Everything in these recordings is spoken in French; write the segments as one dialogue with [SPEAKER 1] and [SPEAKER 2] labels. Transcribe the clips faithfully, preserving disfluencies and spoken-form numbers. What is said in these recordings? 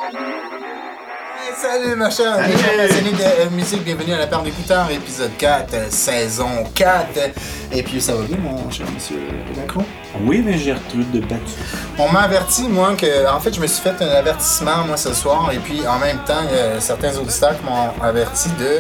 [SPEAKER 1] Salut ma chère
[SPEAKER 2] Salut.
[SPEAKER 1] passionnés de euh, musique, bienvenue à la part d'écouteurs, épisode quatre, euh, saison quatre. Et puis ça va bien mon cher monsieur Macron?
[SPEAKER 2] Oui, mais Gertrude de battu.
[SPEAKER 1] On m'a averti moi que, en fait je me suis fait un avertissement moi ce soir et puis en même temps il y a certains auditeurs qui m'ont averti de,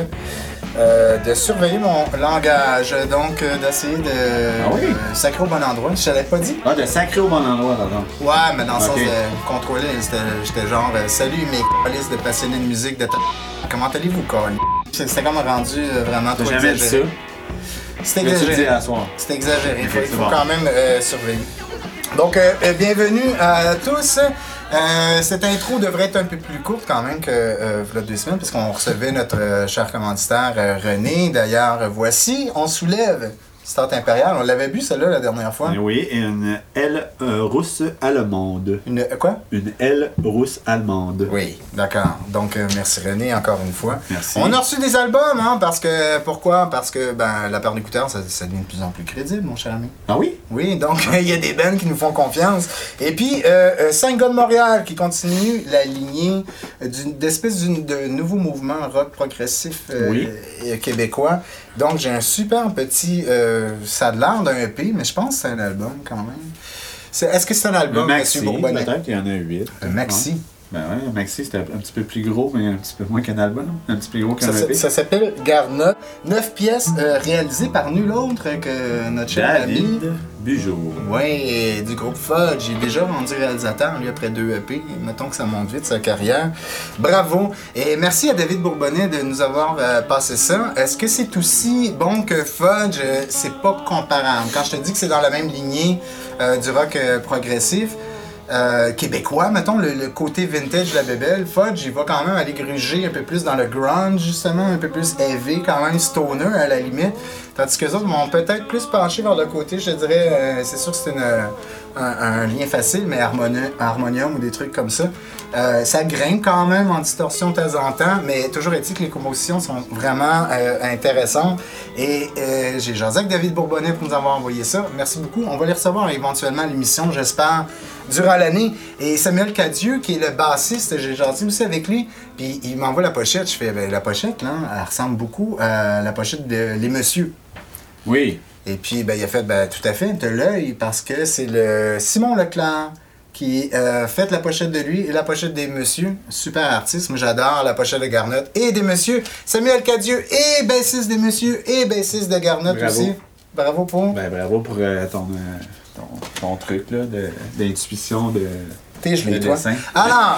[SPEAKER 1] euh, de surveiller mon langage, donc euh, d'essayer de
[SPEAKER 2] Ah oui?
[SPEAKER 1] euh, sacrer au bon endroit, je te l'avais pas dit?
[SPEAKER 2] Ah, de sacré au bon endroit, pardon.
[SPEAKER 1] Ouais, mais dans le sens
[SPEAKER 2] Ok.
[SPEAKER 1] de contrôler, c'était- j'étais genre euh, salut mes colis de passionnés de musique de ta... Comment allez-vous, Colin? C'était comme rendu euh, vraiment
[SPEAKER 2] T'as
[SPEAKER 1] trop
[SPEAKER 2] jamais dit ça.
[SPEAKER 1] exagéré. C'est
[SPEAKER 2] Je vais te le dire
[SPEAKER 1] exagéré.
[SPEAKER 2] à soir.
[SPEAKER 1] C'est exagéré. Il faut,
[SPEAKER 2] Ok,
[SPEAKER 1] il
[SPEAKER 2] c'est
[SPEAKER 1] faut
[SPEAKER 2] bon.
[SPEAKER 1] quand même euh, surveiller. Donc, euh, euh, bienvenue à tous. Euh, cette intro devrait être un peu plus courte quand même que euh, il y a deux semaines, puisqu'on recevait notre euh, cher commanditaire euh, René. D'ailleurs, euh, voici, on soulève Start Impérial. On l'avait bu, celle-là, la dernière fois.
[SPEAKER 2] Eh Oui, et une L euh, rousse allemande.
[SPEAKER 1] Une, euh, quoi?
[SPEAKER 2] Une L rousse allemande.
[SPEAKER 1] Oui, d'accord. Donc, euh, merci René encore une fois.
[SPEAKER 2] Merci.
[SPEAKER 1] On a reçu des albums, hein, parce que... Pourquoi? Parce que, ben, la part d'écouteurs, ça, ça devient de plus en plus crédible, mon cher ami.
[SPEAKER 2] Ah oui?
[SPEAKER 1] Oui, donc il y a des bands qui nous font confiance. Et puis, euh, euh, cinq gars de Montréal qui continuent la lignée d'une d'espèce d'une- de nouveau mouvement rock progressif euh,
[SPEAKER 2] Oui.
[SPEAKER 1] euh, québécois. Donc, j'ai un super petit... Euh, ça a l'air d'un E P, mais je pense que c'est un album quand même. C'est- Est-ce que c'est un album,
[SPEAKER 2] Le
[SPEAKER 1] Monsieur
[SPEAKER 2] maxi,
[SPEAKER 1] Bourbonnais?
[SPEAKER 2] peut-être qu'il y en a huit.
[SPEAKER 1] Un maxi.
[SPEAKER 2] Ben ouais, un maxi, c'était un petit peu plus gros, mais un petit peu moins qu'un album. Un petit peu gros qu'un
[SPEAKER 1] Ça,
[SPEAKER 2] E P.
[SPEAKER 1] ça- ça s'appelle Garnotte. Neuf pièces euh, réalisées par nul autre que notre cher ami.
[SPEAKER 2] David Bujour.
[SPEAKER 1] Ouais, du groupe Fudge. Il est déjà rendu réalisateur, lui, après deux E P. Mettons que ça monte vite, sa carrière. Bravo. Et merci à David Bourbonnais de nous avoir euh, passé ça. Est-ce que c'est aussi bon que Fudge? Euh, c'est pas comparable. Quand je te dis que c'est dans la même lignée euh, du rock euh, progressif, euh, québécois, mettons, le, le côté vintage de la bébelle, Fudge, il va quand même aller gruger un peu plus dans le grunge, justement, un peu plus heavy, quand même stoner à la limite. Tandis que les autres vont peut-être plus pencher vers le côté, je te dirais, euh, c'est sûr que c'est une, euh, un, un lien facile, mais harmoni- harmonium ou des trucs comme ça. Euh, ça grimpe quand même en distorsion de temps en temps, mais toujours est-il que les compositions sont vraiment euh, intéressantes. Et euh, j'ai jasé avec David Bourbonnais pour nous avoir envoyé ça. Merci beaucoup. On va les recevoir éventuellement à l'émission, j'espère, durant l'année. Et Samuel Cadieux, qui est le bassiste, j'ai jasé aussi avec lui. Puis il m'envoie la pochette. Je fais, ben, la pochette, là, elle ressemble beaucoup à la pochette de Les Messieurs.
[SPEAKER 2] Oui.
[SPEAKER 1] Et puis, ben, il a fait, ben, tout à fait, de l'œil, parce que c'est le Simon Leclerc qui a fait la pochette de lui et la pochette des Messieurs. Super artiste, moi j'adore la pochette de Garnotte et des Messieurs. Samuel Cadieux et bassiste des Messieurs et bassiste de Garnotte
[SPEAKER 2] Bravo.
[SPEAKER 1] aussi. Bravo pour.
[SPEAKER 2] Ben bravo pour euh, ton, euh, ton, ton truc là, de- d'intuition de,
[SPEAKER 1] T'es gelé,
[SPEAKER 2] de
[SPEAKER 1] toi.
[SPEAKER 2] dessin.
[SPEAKER 1] Alors,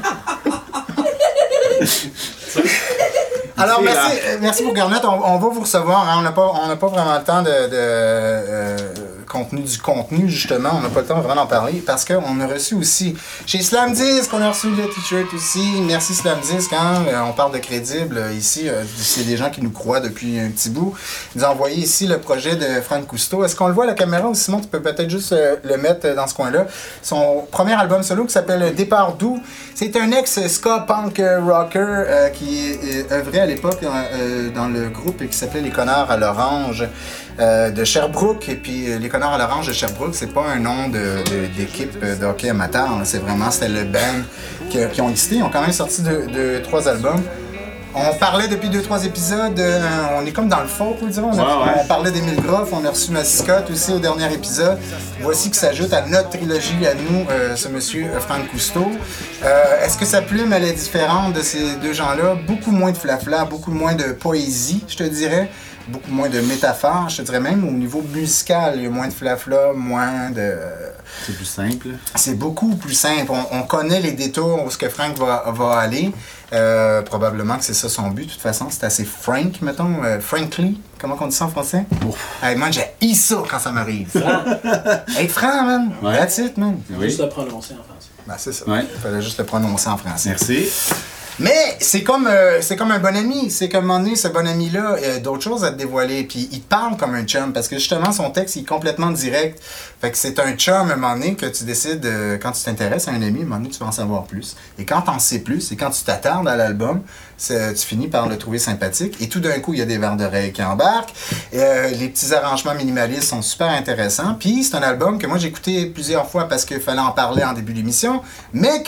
[SPEAKER 1] Alors,
[SPEAKER 2] C'est
[SPEAKER 1] merci,
[SPEAKER 2] là.
[SPEAKER 1] euh, merci pour Garnett. On, on va vous recevoir. Hein. On n'a pas, on n'a pas vraiment le temps de, de euh, contenu du contenu, justement. On n'a pas le temps vraiment d'en parler parce qu'on a reçu aussi chez Slam Disc, on a reçu le t-shirt aussi. Merci Slam Disc. Hein. Euh, on parle de crédible euh, ici. Euh, c'est des gens qui nous croient depuis un petit bout. Ils nous ont envoyé ici le projet de Frank Cousteau. Est-ce qu'on le voit à la caméra ou sinon tu peux peut-être juste euh, le mettre dans ce coin-là? Son premier album solo qui s'appelle Départ doux. C'est un ex-ska punk rocker euh, qui euh, œuvrait à l'époque euh, dans le groupe qui s'appelait Les Connards à l'Orange euh, de Sherbrooke. Et puis euh, Les Connards à l'Orange de Sherbrooke, c'est pas un nom de, de- d'équipe de hockey amateur. Hein. C'est vraiment, c'était le band qui, qui ont existé. Ils ont quand même sorti de, de trois albums. On parlait depuis deux trois épisodes, euh, on est comme dans le faux, vous direz. On, a-
[SPEAKER 2] Ouais, ouais.
[SPEAKER 1] on parlait d'Émile Groff, on a reçu Mascotte aussi au dernier épisode. Voici que s'ajoute à notre trilogie à nous, euh, ce monsieur euh, Frank Cousteau. Euh, est-ce que sa plume, elle est différente de ces deux gens-là? Beaucoup moins de flafla, beaucoup moins de poésie, je te dirais. Beaucoup moins de métaphores, je te dirais même au niveau musical, il y a moins de flafla, moins de...
[SPEAKER 2] C'est plus simple.
[SPEAKER 1] C'est beaucoup plus simple. On, on connaît les détours où ce que Frank va, va aller. Euh, probablement que c'est ça son but. De toute façon, c'est assez frank, mettons. Euh, frankly, comment on dit ça en français?
[SPEAKER 2] Ouf.
[SPEAKER 1] Hey, man, j'ai ça quand ça m'arrive. Être franc, man.
[SPEAKER 2] Ouais.
[SPEAKER 1] That's it, man.
[SPEAKER 2] Oui.
[SPEAKER 3] Juste le prononcer en français.
[SPEAKER 1] Ben, c'est ça.
[SPEAKER 2] Ouais.
[SPEAKER 1] Il fallait juste le prononcer en français.
[SPEAKER 2] Merci.
[SPEAKER 1] Mais c'est comme, euh, c'est comme un bon ami. C'est qu'à un moment donné, ce bon ami-là a d'autres choses à te dévoiler. Puis il te parle comme un chum. Parce que justement, son texte il est complètement direct. Fait que c'est un chum à un moment donné que tu décides, euh, quand tu t'intéresses à un ami, à un moment donné, tu vas en savoir plus. Et quand t'en sais plus, et quand tu t'attardes à l'album, c'est- tu finis par le trouver sympathique. Et tout d'un coup, il y a des verres d'oreilles qui embarquent. Euh, les petits arrangements minimalistes sont super intéressants. Puis c'est un album que moi j'ai écouté plusieurs fois parce qu'il fallait en parler en début d'émission. Mais que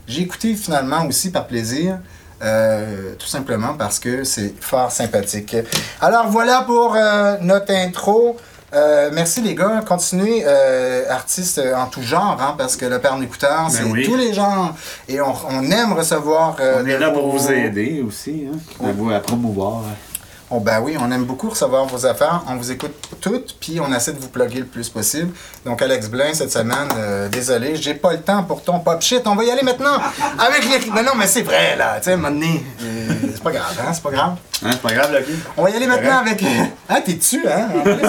[SPEAKER 1] j'ai écouté finalement aussi par plaisir. Euh, tout simplement parce que c'est fort sympathique. Alors voilà pour euh, notre intro. Euh, merci les gars, continuez euh, artistes en tout genre, hein, parce que le Père Écouteur, c'est
[SPEAKER 2] oui.
[SPEAKER 1] tous les genres et on, on aime recevoir. Euh,
[SPEAKER 2] on est là
[SPEAKER 1] vos...
[SPEAKER 2] pour vous aider aussi, hein, à vous à promouvoir.
[SPEAKER 1] Oh ben oui, on aime beaucoup recevoir vos affaires. On vous écoute toutes, puis on essaie de vous plugger le plus possible. Donc Alex Blin, cette semaine, euh, désolé, j'ai pas le temps pour ton pop shit. On va y aller maintenant avec les... Mais non, mais c'est vrai, là. Tu sais, à un moment donné, euh, c'est pas grave, hein, c'est pas grave.
[SPEAKER 2] Hein, c'est pas grave, Lucky?
[SPEAKER 1] On va y aller maintenant avec... Ah, t'es dessus, hein?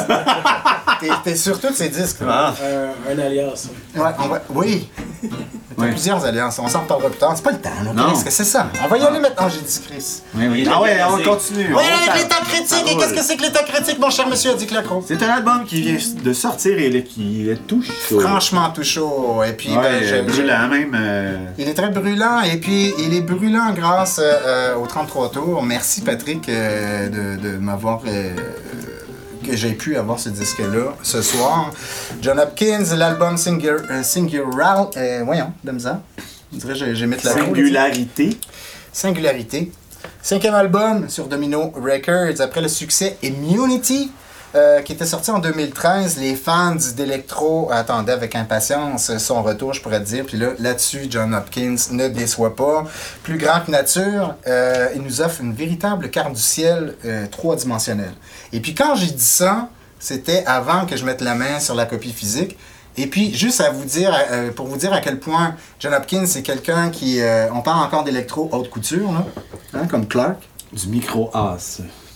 [SPEAKER 1] t'es, t'es sur tous ces disques.
[SPEAKER 2] Ah.
[SPEAKER 3] Euh, un alias.
[SPEAKER 1] Ouais, on va... Oui. T'as
[SPEAKER 2] Oui.
[SPEAKER 1] plusieurs alliances. On s'en reparlera plus tard. C'est pas le temps, là.
[SPEAKER 2] Non.
[SPEAKER 1] Qu'est-ce que c'est ça? On va y aller maintenant, j'ai dit Chris.
[SPEAKER 2] Oui, oui. Ah ouais, on continue.
[SPEAKER 1] Oui,
[SPEAKER 2] on
[SPEAKER 1] avec
[SPEAKER 2] tape.
[SPEAKER 1] l'état critique. Et qu'est-ce que c'est que l'état critique, mon cher monsieur Adi Clacro?
[SPEAKER 2] C'est un album qui vient de sortir et là, qui est tout chaud.
[SPEAKER 1] Franchement, tout chaud. Et puis,
[SPEAKER 2] Ouais,
[SPEAKER 1] ben, j'ai-
[SPEAKER 2] brûlant même. euh,
[SPEAKER 1] il est très brûlant. Et puis, il est brûlant grâce euh, au trente-trois tours. Merci, Patrick, euh, de, de m'avoir... euh, que j'ai pu avoir ce disque-là ce soir. John Hopkins, l'album Singular... Euh, Singular euh, voyons, de misère. On dirait que j'ai, j'ai mis la
[SPEAKER 2] Singularité.
[SPEAKER 1] Singularité. Cinquième album sur Domino Records après le succès Immunity, euh, qui était sorti en deux mille treize. Les fans d'Electro attendaient avec impatience son retour, je pourrais te dire. Puis là, là-dessus, John Hopkins ne déçoit pas. Plus grand que nature, euh, il nous offre une véritable carte du ciel euh, trois-dimensionnelle. Et puis quand j'ai dit ça, c'était avant que je mette la main sur la copie physique. Et puis, juste à vous dire, euh, pour vous dire à quel point John Hopkins, c'est quelqu'un qui... Euh, on parle encore d'électro haute couture, là, hein, comme Clark.
[SPEAKER 2] Du micro-as.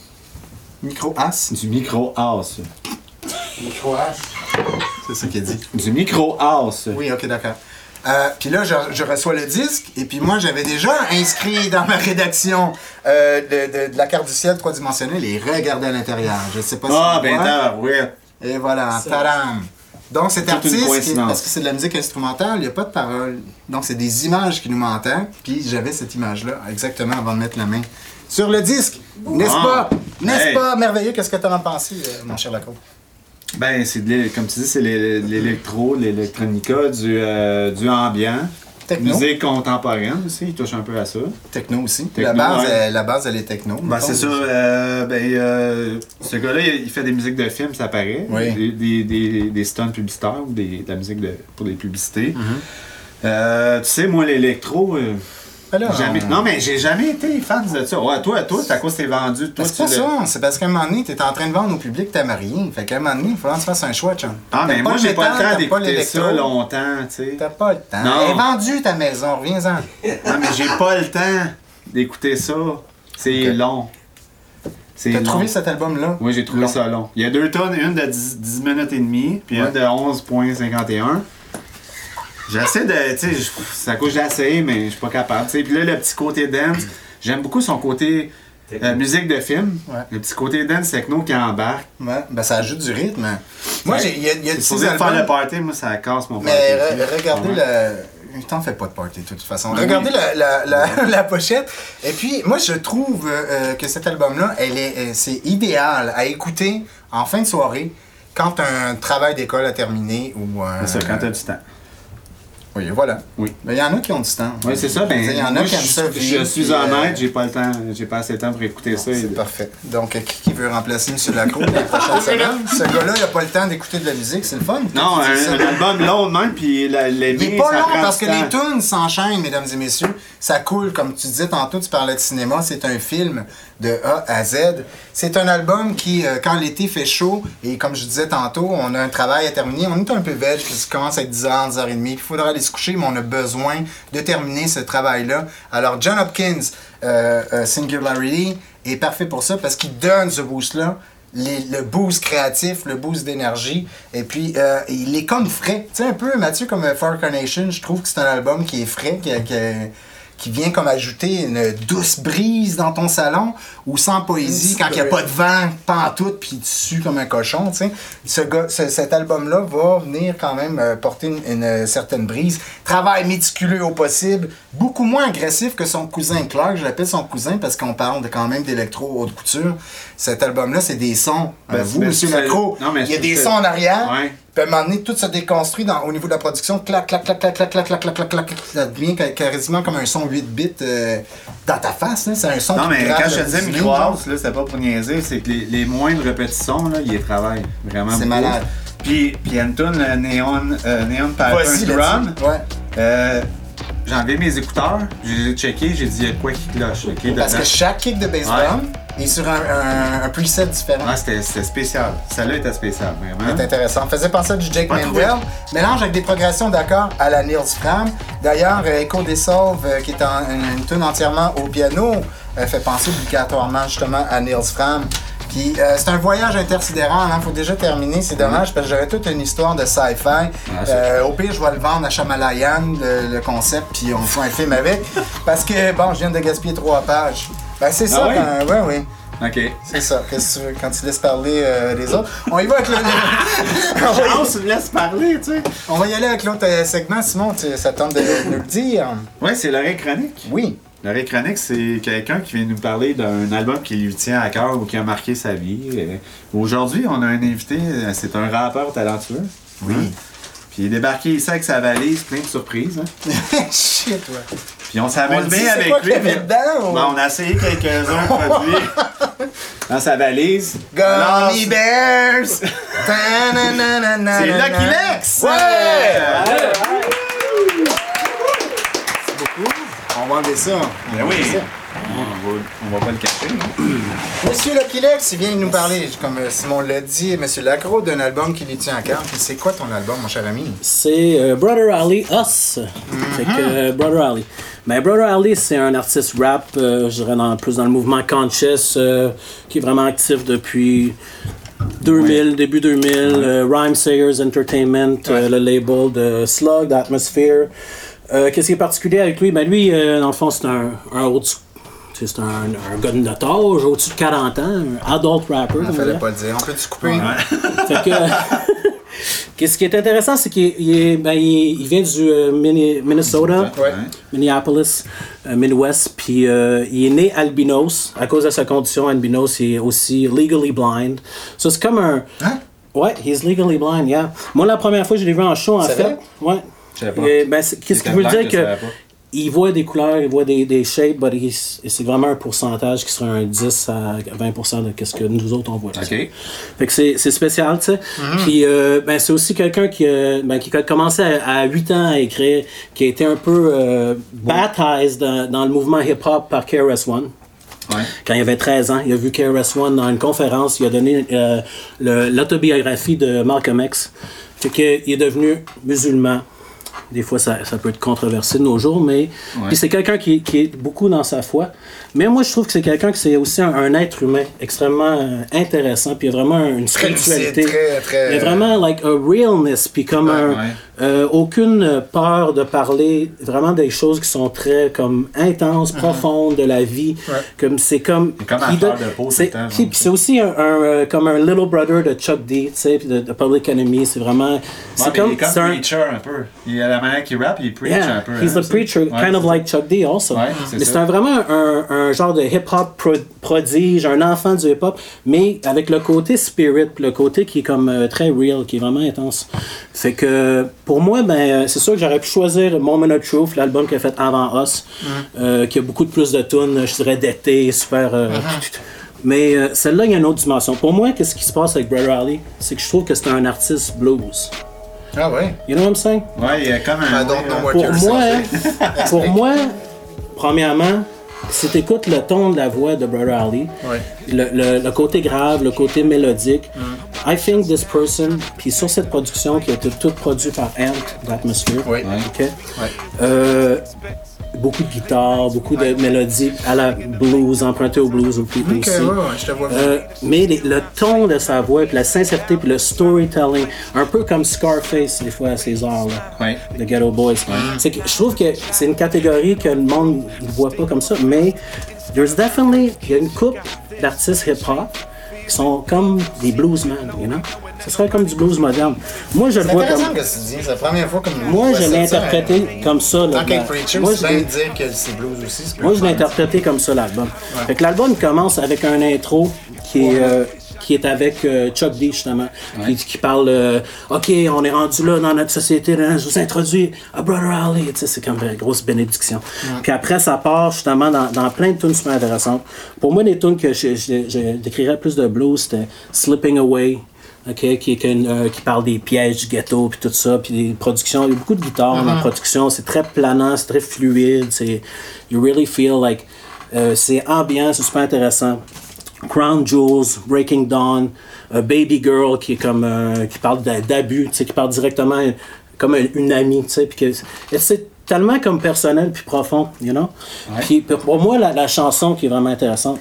[SPEAKER 1] Micro-as.
[SPEAKER 2] Du micro-as.
[SPEAKER 1] Micro-as. C'est ça qu'il a dit.
[SPEAKER 2] Du micro-as.
[SPEAKER 1] Oui, ok, d'accord. Euh, puis là, je, je reçois le disque, et puis moi, j'avais déjà inscrit dans ma rédaction euh, de, de, de la carte du ciel trois-dimensionnelle et regardez à l'intérieur. Je sais pas si
[SPEAKER 2] Ah,
[SPEAKER 1] on
[SPEAKER 2] ben
[SPEAKER 1] voit.
[SPEAKER 2] t'as, ouais.
[SPEAKER 1] Et voilà, tadam! Donc cet
[SPEAKER 2] Toute une
[SPEAKER 1] artiste, qui-
[SPEAKER 2] coïncidence.
[SPEAKER 1] parce que c'est de la musique instrumentale, il n'y a pas de paroles. Donc c'est des images qui nous mentent. Puis j'avais cette image-là exactement avant de mettre la main sur le disque. N'est-ce
[SPEAKER 2] Ah.
[SPEAKER 1] pas? N'est-ce
[SPEAKER 2] Hey.
[SPEAKER 1] pas merveilleux? Qu'est-ce que tu en as pensé, euh, mon cher Lacroix?
[SPEAKER 2] Ben, c'est de l'é- comme tu dis, c'est l'é- l'électro, l'électronica, du, euh, du ambiant.
[SPEAKER 1] Techno.
[SPEAKER 2] Musique contemporaine aussi, il touche un peu à ça.
[SPEAKER 1] Techno aussi.
[SPEAKER 2] Techno,
[SPEAKER 1] la, base,
[SPEAKER 2] ouais.
[SPEAKER 1] elle, la base, elle est techno.
[SPEAKER 2] Ben, c'est ça. Euh, ben, euh, ce gars-là, il il fait des musiques de films, ça paraît.
[SPEAKER 1] Oui.
[SPEAKER 2] Des, des, des, des stunts publicitaires ou des, de la musique de, pour des publicités.
[SPEAKER 1] Mm-hmm.
[SPEAKER 2] Euh, tu sais, moi, l'électro. euh,
[SPEAKER 1] Alors,
[SPEAKER 2] jamais,
[SPEAKER 1] on-
[SPEAKER 2] non, mais j'ai jamais été fan de ça. Ouais, toi, toi, c'est à cause que t'es vendu. Toi,
[SPEAKER 1] Mais c'est pas
[SPEAKER 2] tu l'as-
[SPEAKER 1] ça, c'est parce qu'à un moment donné, t'es en train de vendre au public, t'aimes rien. Fait qu'à un moment donné, il faut que tu fasses un choix, chum.
[SPEAKER 2] Ah, mais
[SPEAKER 1] T'aimes
[SPEAKER 2] moi,
[SPEAKER 1] le
[SPEAKER 2] j'ai pas le
[SPEAKER 1] métal,
[SPEAKER 2] temps
[SPEAKER 1] t'aimes pas
[SPEAKER 2] d'écouter
[SPEAKER 1] l'électro.
[SPEAKER 2] ça longtemps, tu sais.
[SPEAKER 1] T'as pas le temps.
[SPEAKER 2] Non.
[SPEAKER 1] Elle est vendue ta maison, reviens-en.
[SPEAKER 2] Non, mais j'ai pas le temps d'écouter ça. C'est
[SPEAKER 1] Ok.
[SPEAKER 2] long. C'est
[SPEAKER 1] T'as
[SPEAKER 2] long.
[SPEAKER 1] trouvé cet album-là?
[SPEAKER 2] Oui, j'ai trouvé
[SPEAKER 1] long?
[SPEAKER 2] ça long. Il y a deux tonnes, une de dix, dix minutes et demie, puis
[SPEAKER 1] Ouais.
[SPEAKER 2] une de onze virgule cinquante et un. J'essaie de. Tu sais, je- c'est à cause que j'ai essayé, mais je suis pas capable. tu sais. Puis là, le petit côté dance, j'aime beaucoup son côté euh, musique de film.
[SPEAKER 1] Ouais.
[SPEAKER 2] Le petit côté dance techno qui embarque.
[SPEAKER 1] Ouais, ben ça ajoute du rythme. Moi,
[SPEAKER 2] Ouais.
[SPEAKER 1] j'ai- il y a, il y a
[SPEAKER 2] C'est
[SPEAKER 1] de ces
[SPEAKER 2] supposé faire
[SPEAKER 1] albums,
[SPEAKER 2] le party, moi, ça casse mon
[SPEAKER 1] mais
[SPEAKER 2] party.
[SPEAKER 1] re- regardez
[SPEAKER 2] Ouais.
[SPEAKER 1] la... T'en fais pas de party, de toute façon.
[SPEAKER 2] Ouais,
[SPEAKER 1] regardez
[SPEAKER 2] oui.
[SPEAKER 1] la, la, la, la pochette. Et puis, moi, je trouve euh, que cet album-là, elle est, euh, c'est idéal à écouter en fin de soirée, quand un travail d'école a terminé ou... euh,
[SPEAKER 2] C'est ça, quand t'as du temps.
[SPEAKER 1] Oui, voilà.
[SPEAKER 2] Oui.
[SPEAKER 1] Mais il y en a qui ont du temps.
[SPEAKER 2] Oui, c'est ça. Ben,
[SPEAKER 1] Il y en a
[SPEAKER 2] moi,
[SPEAKER 1] qui aiment
[SPEAKER 2] je,
[SPEAKER 1] ça
[SPEAKER 2] je
[SPEAKER 1] vivre,
[SPEAKER 2] suis
[SPEAKER 1] puis, euh,
[SPEAKER 2] honnête, j'ai pas le temps, j'ai pas assez de temps pour écouter ça.
[SPEAKER 1] C'est
[SPEAKER 2] et-
[SPEAKER 1] parfait. Donc, euh, qui, qui veut remplacer M. Lacroix dans la prochaine semaine? Ce gars-là, il n'a pas le temps d'écouter de la musique, c'est le fun.
[SPEAKER 2] Non,
[SPEAKER 1] Tu dis ça.
[SPEAKER 2] un, un album long de même, puis la, les
[SPEAKER 1] Il n'est
[SPEAKER 2] lignes,
[SPEAKER 1] pas
[SPEAKER 2] ça
[SPEAKER 1] long
[SPEAKER 2] prend
[SPEAKER 1] parce
[SPEAKER 2] du
[SPEAKER 1] que
[SPEAKER 2] temps.
[SPEAKER 1] les tunes s'enchaînent, mesdames et messieurs. Ça coule, comme tu disais tantôt, tu parlais de cinéma, c'est un film de A à Z. C'est un album qui, euh, quand l'été fait chaud, et comme je disais tantôt, on a un travail à terminer, on est un peu veg, puis il commence à être dix heures, dix heures trente, il faudra aller se coucher, mais on a besoin de terminer ce travail-là. Alors, John Hopkins, euh, euh, Singularity, est parfait pour ça parce qu'il donne ce boost-là. Les- le boost créatif, le boost d'énergie, et puis euh, il est comme frais. Tu sais, un peu, Mathieu, comme euh, Far Carnation, je trouve que c'est un album qui est frais, qui, qui, qui vient comme ajouter une douce brise dans ton salon, ou sans poésie,
[SPEAKER 3] Une
[SPEAKER 1] quand il n'y a
[SPEAKER 3] petite
[SPEAKER 1] pas de vent, pantoute, puis tu sues comme un cochon, tu sais. Ce gars- ce- cet album-là va venir quand même euh, porter une, une certaine brise. Travail méticuleux au possible, beaucoup moins agressif que son cousin Clark, je l'appelle son cousin parce qu'on parle de, quand même d'électro haute couture. Cet album-là, c'est des sons.
[SPEAKER 2] Ben,
[SPEAKER 1] Euh, vous,
[SPEAKER 2] ben,
[SPEAKER 1] M.
[SPEAKER 2] c'est-
[SPEAKER 1] Lacroix,
[SPEAKER 2] non, mais
[SPEAKER 1] il y a
[SPEAKER 2] je-
[SPEAKER 1] des
[SPEAKER 2] je-
[SPEAKER 1] sons en arrière.
[SPEAKER 2] Ouais.
[SPEAKER 1] Puis à un moment donné, tout se déconstruit dans, au niveau de la production. Clac, clac, clac, clac, clac, clac, clac, clac, clac, clac. Ça devient quasiment comme un son huit bits euh, dans ta face. Là. C'est un son
[SPEAKER 2] Non,
[SPEAKER 1] qui
[SPEAKER 2] mais
[SPEAKER 1] gratte
[SPEAKER 2] quand je te
[SPEAKER 1] le
[SPEAKER 2] disais
[SPEAKER 1] Disney,
[SPEAKER 2] micro-house, là, c'est pas pour niaiser, c'est que les, les moindres petits sons, là, ils les travaillent. Vraiment
[SPEAKER 1] C'est
[SPEAKER 2] beaucoup.
[SPEAKER 1] malade.
[SPEAKER 2] Puis, puis il y a une tune, le Neon, euh, Neon Pattern
[SPEAKER 1] Vas-y,
[SPEAKER 2] Drum.
[SPEAKER 1] là-dessus. Ouais.
[SPEAKER 2] Euh, j'ai enlevé mes écouteurs, j'ai checké, j'ai dit, il y a de quoi qui cloche. Okay,
[SPEAKER 1] Parce
[SPEAKER 2] dedans.
[SPEAKER 1] que chaque kick de bass
[SPEAKER 2] Ouais.
[SPEAKER 1] drum est sur un, un, un preset différent.
[SPEAKER 2] Ouais, c'était, c'était spécial. Celle-là était spéciale, vraiment.
[SPEAKER 1] C'est intéressant. Ça faisait penser à du Jake
[SPEAKER 2] Pas
[SPEAKER 1] Mandel. Mélange avec des progressions d'accords à la Nils Fram. D'ailleurs, euh, Echo Dissolve, euh, qui est en, une, une tune entièrement au piano, euh, fait penser obligatoirement justement à Nils Fram. Puis euh, c'est un voyage intersidéral, il faut déjà terminer, c'est dommage parce que j'aurais toute une histoire de sci-fi. Euh, au pire, je vais le vendre à Shyamalan, le, le concept, puis on fait un film avec. Parce que, bon, je viens de gaspiller trois pages. Ben c'est ça,
[SPEAKER 2] Ah oui?
[SPEAKER 1] ben, ouais, oui.
[SPEAKER 2] OK.
[SPEAKER 1] C'est ça, qu'est-ce que tu veux, quand tu laisses parler euh, les autres. On y va avec le...
[SPEAKER 2] Chance, tu me laisses parler, tu sais.
[SPEAKER 1] On va y aller avec l'autre euh, segment, Simon, tu, ça tente de, de le dire.
[SPEAKER 2] Ouais, c'est l'oreille chronique.
[SPEAKER 1] Oui.
[SPEAKER 2] L'oreille chronique, c'est quelqu'un qui vient nous parler d'un album qui lui tient à cœur ou qui a marqué sa vie. Et aujourd'hui, on a un invité, c'est un rappeur talentueux.
[SPEAKER 1] Oui.
[SPEAKER 2] Hein? Puis il est débarqué ici avec sa valise, plein de surprises. Hein?
[SPEAKER 1] Shit, ouais.
[SPEAKER 2] Puis on s'amuse
[SPEAKER 1] On
[SPEAKER 2] bien
[SPEAKER 1] dit, c'est
[SPEAKER 2] avec
[SPEAKER 1] quoi
[SPEAKER 2] lui.
[SPEAKER 1] qu'il y avait
[SPEAKER 2] mais-
[SPEAKER 1] dedans, ou-
[SPEAKER 2] Bon, on a essayé quelques-uns produits dans sa valise. Alors,
[SPEAKER 1] Gummy Bears! Ta-na-na-na-na-na-na.
[SPEAKER 2] c'est Lucky Lex!
[SPEAKER 1] Ouais!
[SPEAKER 2] Ouais!
[SPEAKER 1] Merci beaucoup. On va enlever ça. On
[SPEAKER 2] Ben
[SPEAKER 1] va
[SPEAKER 2] oui.
[SPEAKER 1] enlever ça.
[SPEAKER 2] On va, on va pas le cacher. hein.
[SPEAKER 1] Monsieur Lucky Lex, il vient nous parler, comme euh, Simon l'a dit, Monsieur Lacroix, d'un album qui lui tient à cœur. Puis c'est quoi ton album, mon cher ami?
[SPEAKER 3] C'est euh, Brother Ali Us. Fait que euh, Brother Ali. Mais Brother Ali, c'est un artiste rap, euh, je dirais dans, plus dans le mouvement conscious, euh, qui est vraiment actif depuis deux mille, début deux mille. euh, Rhyme Sayers Entertainment, euh, le label de Slug, d'Atmosphere. Euh, Qu'est-ce qui est particulier avec lui? Ben lui, euh, dans le fond, c'est un, un haut c'est un, un gars de notre âge, au-dessus de quarante ans, un adult rapper.
[SPEAKER 1] Il
[SPEAKER 3] on
[SPEAKER 1] fallait
[SPEAKER 3] dirait.
[SPEAKER 1] pas le dire. On peut-tu couper?
[SPEAKER 3] Fait que, qu'est-ce qui est intéressant, c'est qu'il il est- ben, il, il vient du euh, Mini- Minnesota,
[SPEAKER 1] Ouais.
[SPEAKER 3] Minneapolis, euh, Midwest, puis euh, il est né albinos. À cause de sa condition albinos, il est aussi legally blind. Ça, c'est comme un...
[SPEAKER 1] Hein?
[SPEAKER 3] Ouais, he's legally blind, yeah. Moi, la première fois, je l'ai vu en show, en
[SPEAKER 1] C'est
[SPEAKER 3] fait.
[SPEAKER 1] vrai?
[SPEAKER 3] Ouais.
[SPEAKER 2] Je savais pas.
[SPEAKER 3] Et, ben, c'est- qu'est-ce qui
[SPEAKER 2] C'était
[SPEAKER 3] veut
[SPEAKER 2] blanc,
[SPEAKER 3] dire
[SPEAKER 2] je
[SPEAKER 3] que...
[SPEAKER 2] savais pas.
[SPEAKER 3] Il voit des couleurs, il voit des, des shapes, mais il- c'est vraiment un pourcentage qui serait un dix à vingt pour cent de ce que nous autres on voit.
[SPEAKER 2] OK.
[SPEAKER 3] Fait que c'est, c'est spécial, tu sais. Puis euh, ben, c'est aussi quelqu'un qui, euh, ben, qui a commencé à, à huit ans à écrire, qui a été un peu euh, baptised dans, dans le mouvement hip-hop par K R S One.
[SPEAKER 2] Ouais.
[SPEAKER 3] Quand il avait treize ans, il a vu K R S One dans une conférence, il a donné euh, le- l'autobiographie de Malcolm X. Fait qu'il est devenu musulman. Des fois, ça, ça peut être controversé de nos jours, mais...
[SPEAKER 2] Ouais.
[SPEAKER 3] Puis c'est quelqu'un qui, qui est beaucoup dans sa foi. Mais moi, je trouve que c'est quelqu'un qui c'est aussi un, un être humain extrêmement euh, intéressant, puis il y a vraiment une
[SPEAKER 1] Très lucide,
[SPEAKER 3] spiritualité.
[SPEAKER 1] très, très-
[SPEAKER 3] Il y a vraiment, like, a realness, puis comme un...
[SPEAKER 2] ouais.
[SPEAKER 3] euh, aucune peur de parler vraiment des choses qui sont très, comme, intenses, profondes de la vie.
[SPEAKER 1] Ouais.
[SPEAKER 3] Comme, c'est comme...
[SPEAKER 2] Il est comme à
[SPEAKER 3] il
[SPEAKER 2] fleur
[SPEAKER 3] donne-
[SPEAKER 2] de peau tout
[SPEAKER 3] c'est-
[SPEAKER 2] le temps,
[SPEAKER 3] puis-
[SPEAKER 2] genre.
[SPEAKER 3] puis c'est aussi un, un, euh, comme un little brother de Chuck D, tu sais, puis de, de Public Enemy. C'est vraiment...
[SPEAKER 2] Ouais,
[SPEAKER 3] C'est
[SPEAKER 2] mais
[SPEAKER 3] comme...
[SPEAKER 2] il est comme
[SPEAKER 3] c'est un-
[SPEAKER 2] preacher un peu. Il a la manière qu'il rappe, il preach un
[SPEAKER 3] Yeah,
[SPEAKER 2] peu.
[SPEAKER 3] he's
[SPEAKER 2] hein,
[SPEAKER 3] a
[SPEAKER 2] c'est-
[SPEAKER 3] preacher,
[SPEAKER 2] ouais,
[SPEAKER 3] kind of
[SPEAKER 2] c'est
[SPEAKER 3] like Chuck D also.
[SPEAKER 2] Ouais, c'est
[SPEAKER 3] mais
[SPEAKER 2] ça.
[SPEAKER 3] c'est un, vraiment un, un genre de hip-hop pro- prodige, un enfant du hip-hop, mais avec le côté spirit, le côté qui est comme euh, très real, qui est vraiment intense. Fait que pour moi, ben, euh, c'est sûr que j'aurais pu choisir Moment of Truth, l'album qu'il a fait avant Us, euh, qui a beaucoup de plus de tunes, je dirais d'été, super. euh, Mais euh, celle-là, il y a une autre dimension. Pour moi, qu'est-ce qui se passe avec Brother Ali? C'est que je trouve que c'est un artiste blues.
[SPEAKER 1] Ah ouais?
[SPEAKER 3] You know what I'm saying?
[SPEAKER 2] Ouais, il y a comme un.
[SPEAKER 1] I don't know what
[SPEAKER 3] Pour
[SPEAKER 1] you're
[SPEAKER 3] moi,
[SPEAKER 1] saying.
[SPEAKER 3] pour moi, premièrement, si tu écoutes le ton de la voix de Brother Ali,
[SPEAKER 1] Ouais.
[SPEAKER 3] le, le- le côté grave, le côté mélodique, I think this person, puis sur cette production qui a été toute produite par Ant d'Atmosphere,
[SPEAKER 1] Oui.
[SPEAKER 3] ok, euh, beaucoup de guitare, beaucoup de mélodies à la blues, empruntées au blues au
[SPEAKER 1] Ok,
[SPEAKER 3] aussi.
[SPEAKER 1] ouais, ouais, je te vois.
[SPEAKER 3] Euh, mais les- le ton de sa voix, puis la sincérité, puis le storytelling, un peu comme Scarface, des fois, à ses heures, là,
[SPEAKER 2] Ouais.
[SPEAKER 3] de Ghetto Boys. C'est que je trouve que c'est une catégorie que le monde ne voit pas comme ça, mais there's definitely, il y a une couple d'artistes hip-hop qui sont comme des bluesmen, you know? Ce serait comme du blues moderne. Moi, je le
[SPEAKER 1] C'est
[SPEAKER 3] vois
[SPEAKER 1] intéressant
[SPEAKER 3] comme...
[SPEAKER 1] que tu dis, c'est la première fois que
[SPEAKER 3] Moi, je l'ai
[SPEAKER 1] l'ai
[SPEAKER 3] interprété comme ça, là.
[SPEAKER 1] Tant qu'un
[SPEAKER 3] ben,
[SPEAKER 1] preacher,
[SPEAKER 3] moi,
[SPEAKER 1] c'est
[SPEAKER 3] je
[SPEAKER 1] bien
[SPEAKER 3] l'ai-
[SPEAKER 1] de dire que c'est blues aussi. c'est plus
[SPEAKER 3] moi, je l'ai
[SPEAKER 1] fun.
[SPEAKER 3] interprété comme ça, l'album. Fait que l'album commence avec un intro qui est, euh, qui est avec euh, Chuck D, justement, ouais. qui, qui parle euh, OK, on est rendu là dans notre société, là, je vous introduis à Brother Ali. Tu sais, c'est comme une grosse bénédiction. Ouais. Puis après, ça part justement dans, dans plein de tunes super intéressantes. Pour moi, les tunes que je, je, je décrirais plus de blues, c'était Slipping Away. Okay, qui, qui, euh, qui parle des pièges du ghetto puis tout ça, puis des productions, il y a beaucoup de guitares mm-hmm. dans la production, c'est très planant, c'est très fluide, c'est you really feel like euh, c'est ambiant, c'est super intéressant. Crown Jewels, Breaking Dawn, uh, Baby Girl qui est comme euh, qui parle d'abus, tu sais, qui parle directement comme une amie, tu sais, puis que c'est tellement comme personnel puis profond, you know. Ouais. Puis pour moi la, la chanson qui est vraiment intéressante,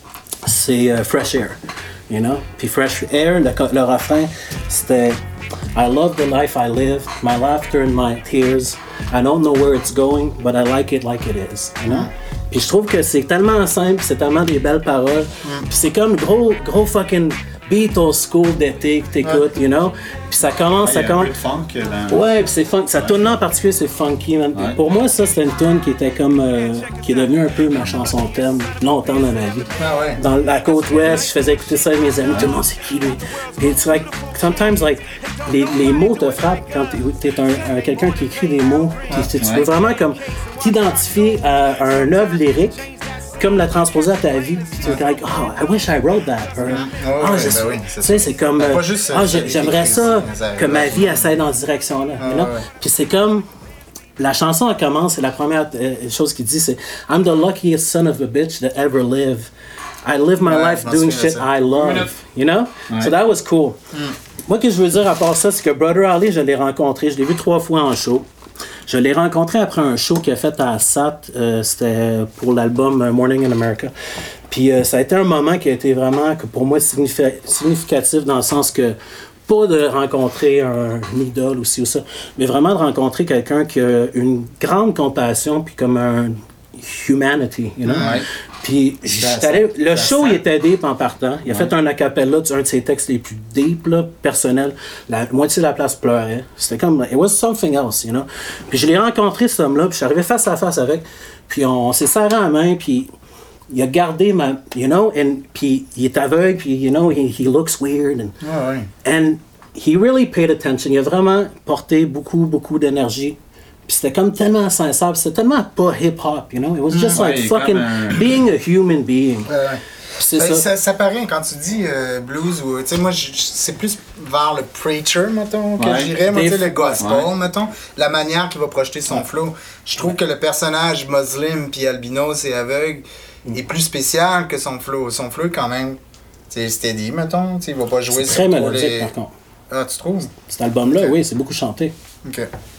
[SPEAKER 3] c'est uh, Fresh Air. You know? Puis Fresh Air, le, le refrain, c'était I love the life I live, my laughter and my tears. I don't know where it's going, but I like it like it is. You know? Mm. Puis je trouve que c'est tellement simple, c'est tellement des belles paroles. Mm. Puis c'est comme gros, gros fucking beat old school d'été que t'écoutes, ouais. you know? Puis ça commence, ouais, ça commence. Il y a un peu de funk dans... Ouais, puis c'est funk. Sa ouais. tune en particulier, c'est funky, man. Ouais. Pour moi, ça, c'était une tune qui était comme. Euh, qui est devenue un peu ma chanson thème longtemps dans ma vie.
[SPEAKER 1] Ah ouais.
[SPEAKER 3] Dans la côte ouest, je faisais écouter ça avec mes amis, ouais. tout le monde, c'est qui lui? Puis it's like, sometimes, like, les, les mots te frappent quand t'es, t'es un, un, quelqu'un qui écrit des mots. Ouais. Tu, tu ouais. veux vraiment comme t'identifier à, à un œuvre lyrique. Comme la transposer à ta vie, tu es like, oh, I wish I wrote that. Or,
[SPEAKER 1] oh, oh,
[SPEAKER 3] ouais, ben oui, tu sais, c'est comme, ben, juste, oh, j'aimerais ça que ma vie essaie dans cette direction-là. Oh, you know? ouais. Puis c'est comme, la chanson elle commence, et la première euh, chose qu'il dit, c'est I'm the luckiest son of a bitch that ever lived. I live my ouais, life doing shit I love. You know? Ouais. So that was cool. Mm. Moi, ce que je veux dire à part ça, c'est que Brother Ali, je l'ai rencontré, je l'ai vu trois fois en show. Je l'ai rencontré après un show qu'il a fait à S A T, euh, c'était pour l'album Morning in America. Puis euh, ça a été un moment qui a été vraiment, que pour moi, signifi- significatif dans le sens que, pas de rencontrer un, un idole aussi ou ça, mais vraiment de rencontrer quelqu'un qui a une grande compassion, puis comme un humanity, you know? Ouais. Puis allé, le show, il était deep en partant. Il a ouais. fait un acapella d'un de ses textes les plus deep, là, personnels. La moitié de la place pleurait. C'était comme, it was something else, you know. Puis je l'ai rencontré, cet homme-là, puis je suis arrivé face à face avec. Puis on, on s'est serré la main, puis il a gardé ma, you know, and puis il est aveugle, puis you know, he, he looks weird. And,
[SPEAKER 1] oh, ouais.
[SPEAKER 3] and he really paid attention. Il a vraiment porté beaucoup, beaucoup d'énergie. Puis c'était comme tellement sincère, c'était tellement pas hip-hop, you know? It was just mmh, like ouais, fucking un... being a human being.
[SPEAKER 1] Euh, c'est ben, ça. Ça, ça paraît quand tu dis euh, blues, ou tu sais, moi, je, c'est plus vers le preacher, mettons, que ouais. j'irais, moi, tu sais, le gospel, ouais. mettons, la manière qu'il va projeter son ouais. flow. Je trouve que le personnage muslim puis albinos et aveugle mmh. est plus spécial que son flow. Son flow, quand même, c'est steady, mettons, tu sais, il va pas jouer
[SPEAKER 3] c'est sur très mélodique, les... par contre.
[SPEAKER 1] Ah, tu trouves?
[SPEAKER 3] Cet album-là, okay. oui, c'est beaucoup chanté.
[SPEAKER 1] OK.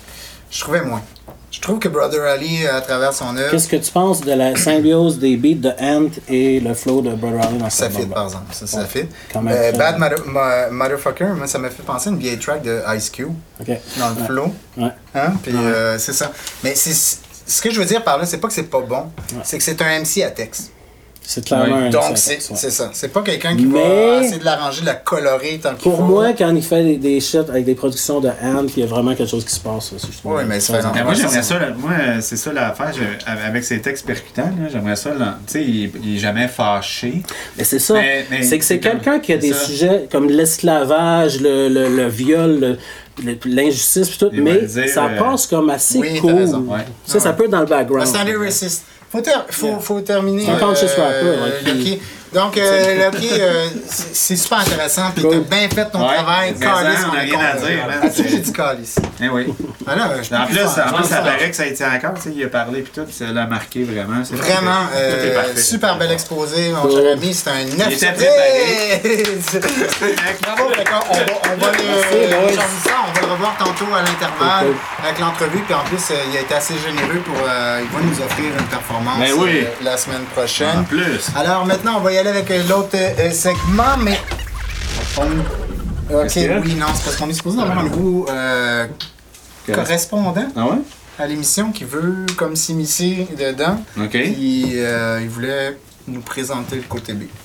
[SPEAKER 1] Je trouvais moins. Je trouve que Brother Ali, à travers son œuvre...
[SPEAKER 3] Qu'est-ce que tu penses de la symbiose des beats de Ant et le flow de Brother Ali dans
[SPEAKER 1] ça
[SPEAKER 3] cet
[SPEAKER 1] fit, par exemple. Ça, ça
[SPEAKER 3] ouais.
[SPEAKER 1] fit.
[SPEAKER 3] Quand même,
[SPEAKER 1] euh, Bad Mother, ma, Motherfucker, moi, ça m'a fait penser à une vieille track de Ice Cube.
[SPEAKER 3] Okay.
[SPEAKER 1] Dans le
[SPEAKER 3] ouais.
[SPEAKER 1] flow.
[SPEAKER 3] Ouais.
[SPEAKER 1] Hein? Puis
[SPEAKER 3] ouais.
[SPEAKER 1] euh, c'est ça. Mais c'est, ce que je veux dire par là, c'est pas que c'est pas bon, ouais. c'est que c'est un M C à texte.
[SPEAKER 3] C'est clairement
[SPEAKER 1] oui.
[SPEAKER 3] un
[SPEAKER 1] Donc, c'est, c'est ça. C'est pas quelqu'un qui
[SPEAKER 3] mais
[SPEAKER 1] va essayer de l'arranger, de la colorer tant qu'il
[SPEAKER 3] pour
[SPEAKER 1] faut.
[SPEAKER 3] Pour moi, quand il fait des, des shit avec des productions de Ant, il y a vraiment quelque chose qui se passe. Aussi, je
[SPEAKER 1] oui, mais c'est ça.
[SPEAKER 2] Moi, j'aimerais ça. Moi, c'est ça l'affaire. Avec ses textes percutants, là, j'aimerais ça. Tu sais, il, il est jamais fâché.
[SPEAKER 3] Mais c'est ça. Mais, mais c'est que c'est, c'est quelqu'un comme, qui a des ça. sujets comme l'esclavage, le, le, le viol, le, l'injustice, pis tout, il mais dire, ça euh... passe comme assez
[SPEAKER 1] oui,
[SPEAKER 3] cool.
[SPEAKER 1] Ouais.
[SPEAKER 3] Ça, ah, ça peut être dans le background.
[SPEAKER 1] C'est un raciste. Faut, ter- faut, yeah. faut terminer.
[SPEAKER 3] C'est un conscious rapper.
[SPEAKER 1] Euh, Lucky. Donc, euh, Lucky, euh, c'est, c'est super intéressant. Puis, cool. T'as bien fait ton ouais, travail.
[SPEAKER 2] Calice, on n'a rien à dire.
[SPEAKER 1] As-tu que j'ai dit calice?
[SPEAKER 2] Eh oui.
[SPEAKER 1] Alors, je
[SPEAKER 2] en plus, en plus ça paraît que ça a été encore. Il a parlé, puis tout. Ça l'a marqué vraiment. C'est
[SPEAKER 1] vraiment. Euh, super bel exposé, mon cher ami. C'est un neuf.
[SPEAKER 2] Il était préparé.
[SPEAKER 1] Bravo, d'accord. On va, on va le, on va le revoir tantôt à l'intervalle avec l'entrevue. Puis en plus, il a été assez généreux pour. Euh, il va nous offrir une performance
[SPEAKER 2] ben oui.
[SPEAKER 1] euh, la semaine prochaine.
[SPEAKER 2] En plus.
[SPEAKER 1] Alors maintenant, on va y aller avec l'autre euh, segment, mais. On... Ok, oui, non, c'est parce qu'on est supposé avoir un nouveau euh, correspondant
[SPEAKER 2] ah ouais?
[SPEAKER 1] à l'émission qui veut comme s'immiscer dedans.
[SPEAKER 2] Ok.
[SPEAKER 1] Puis euh, il voulait nous présenter le côté B.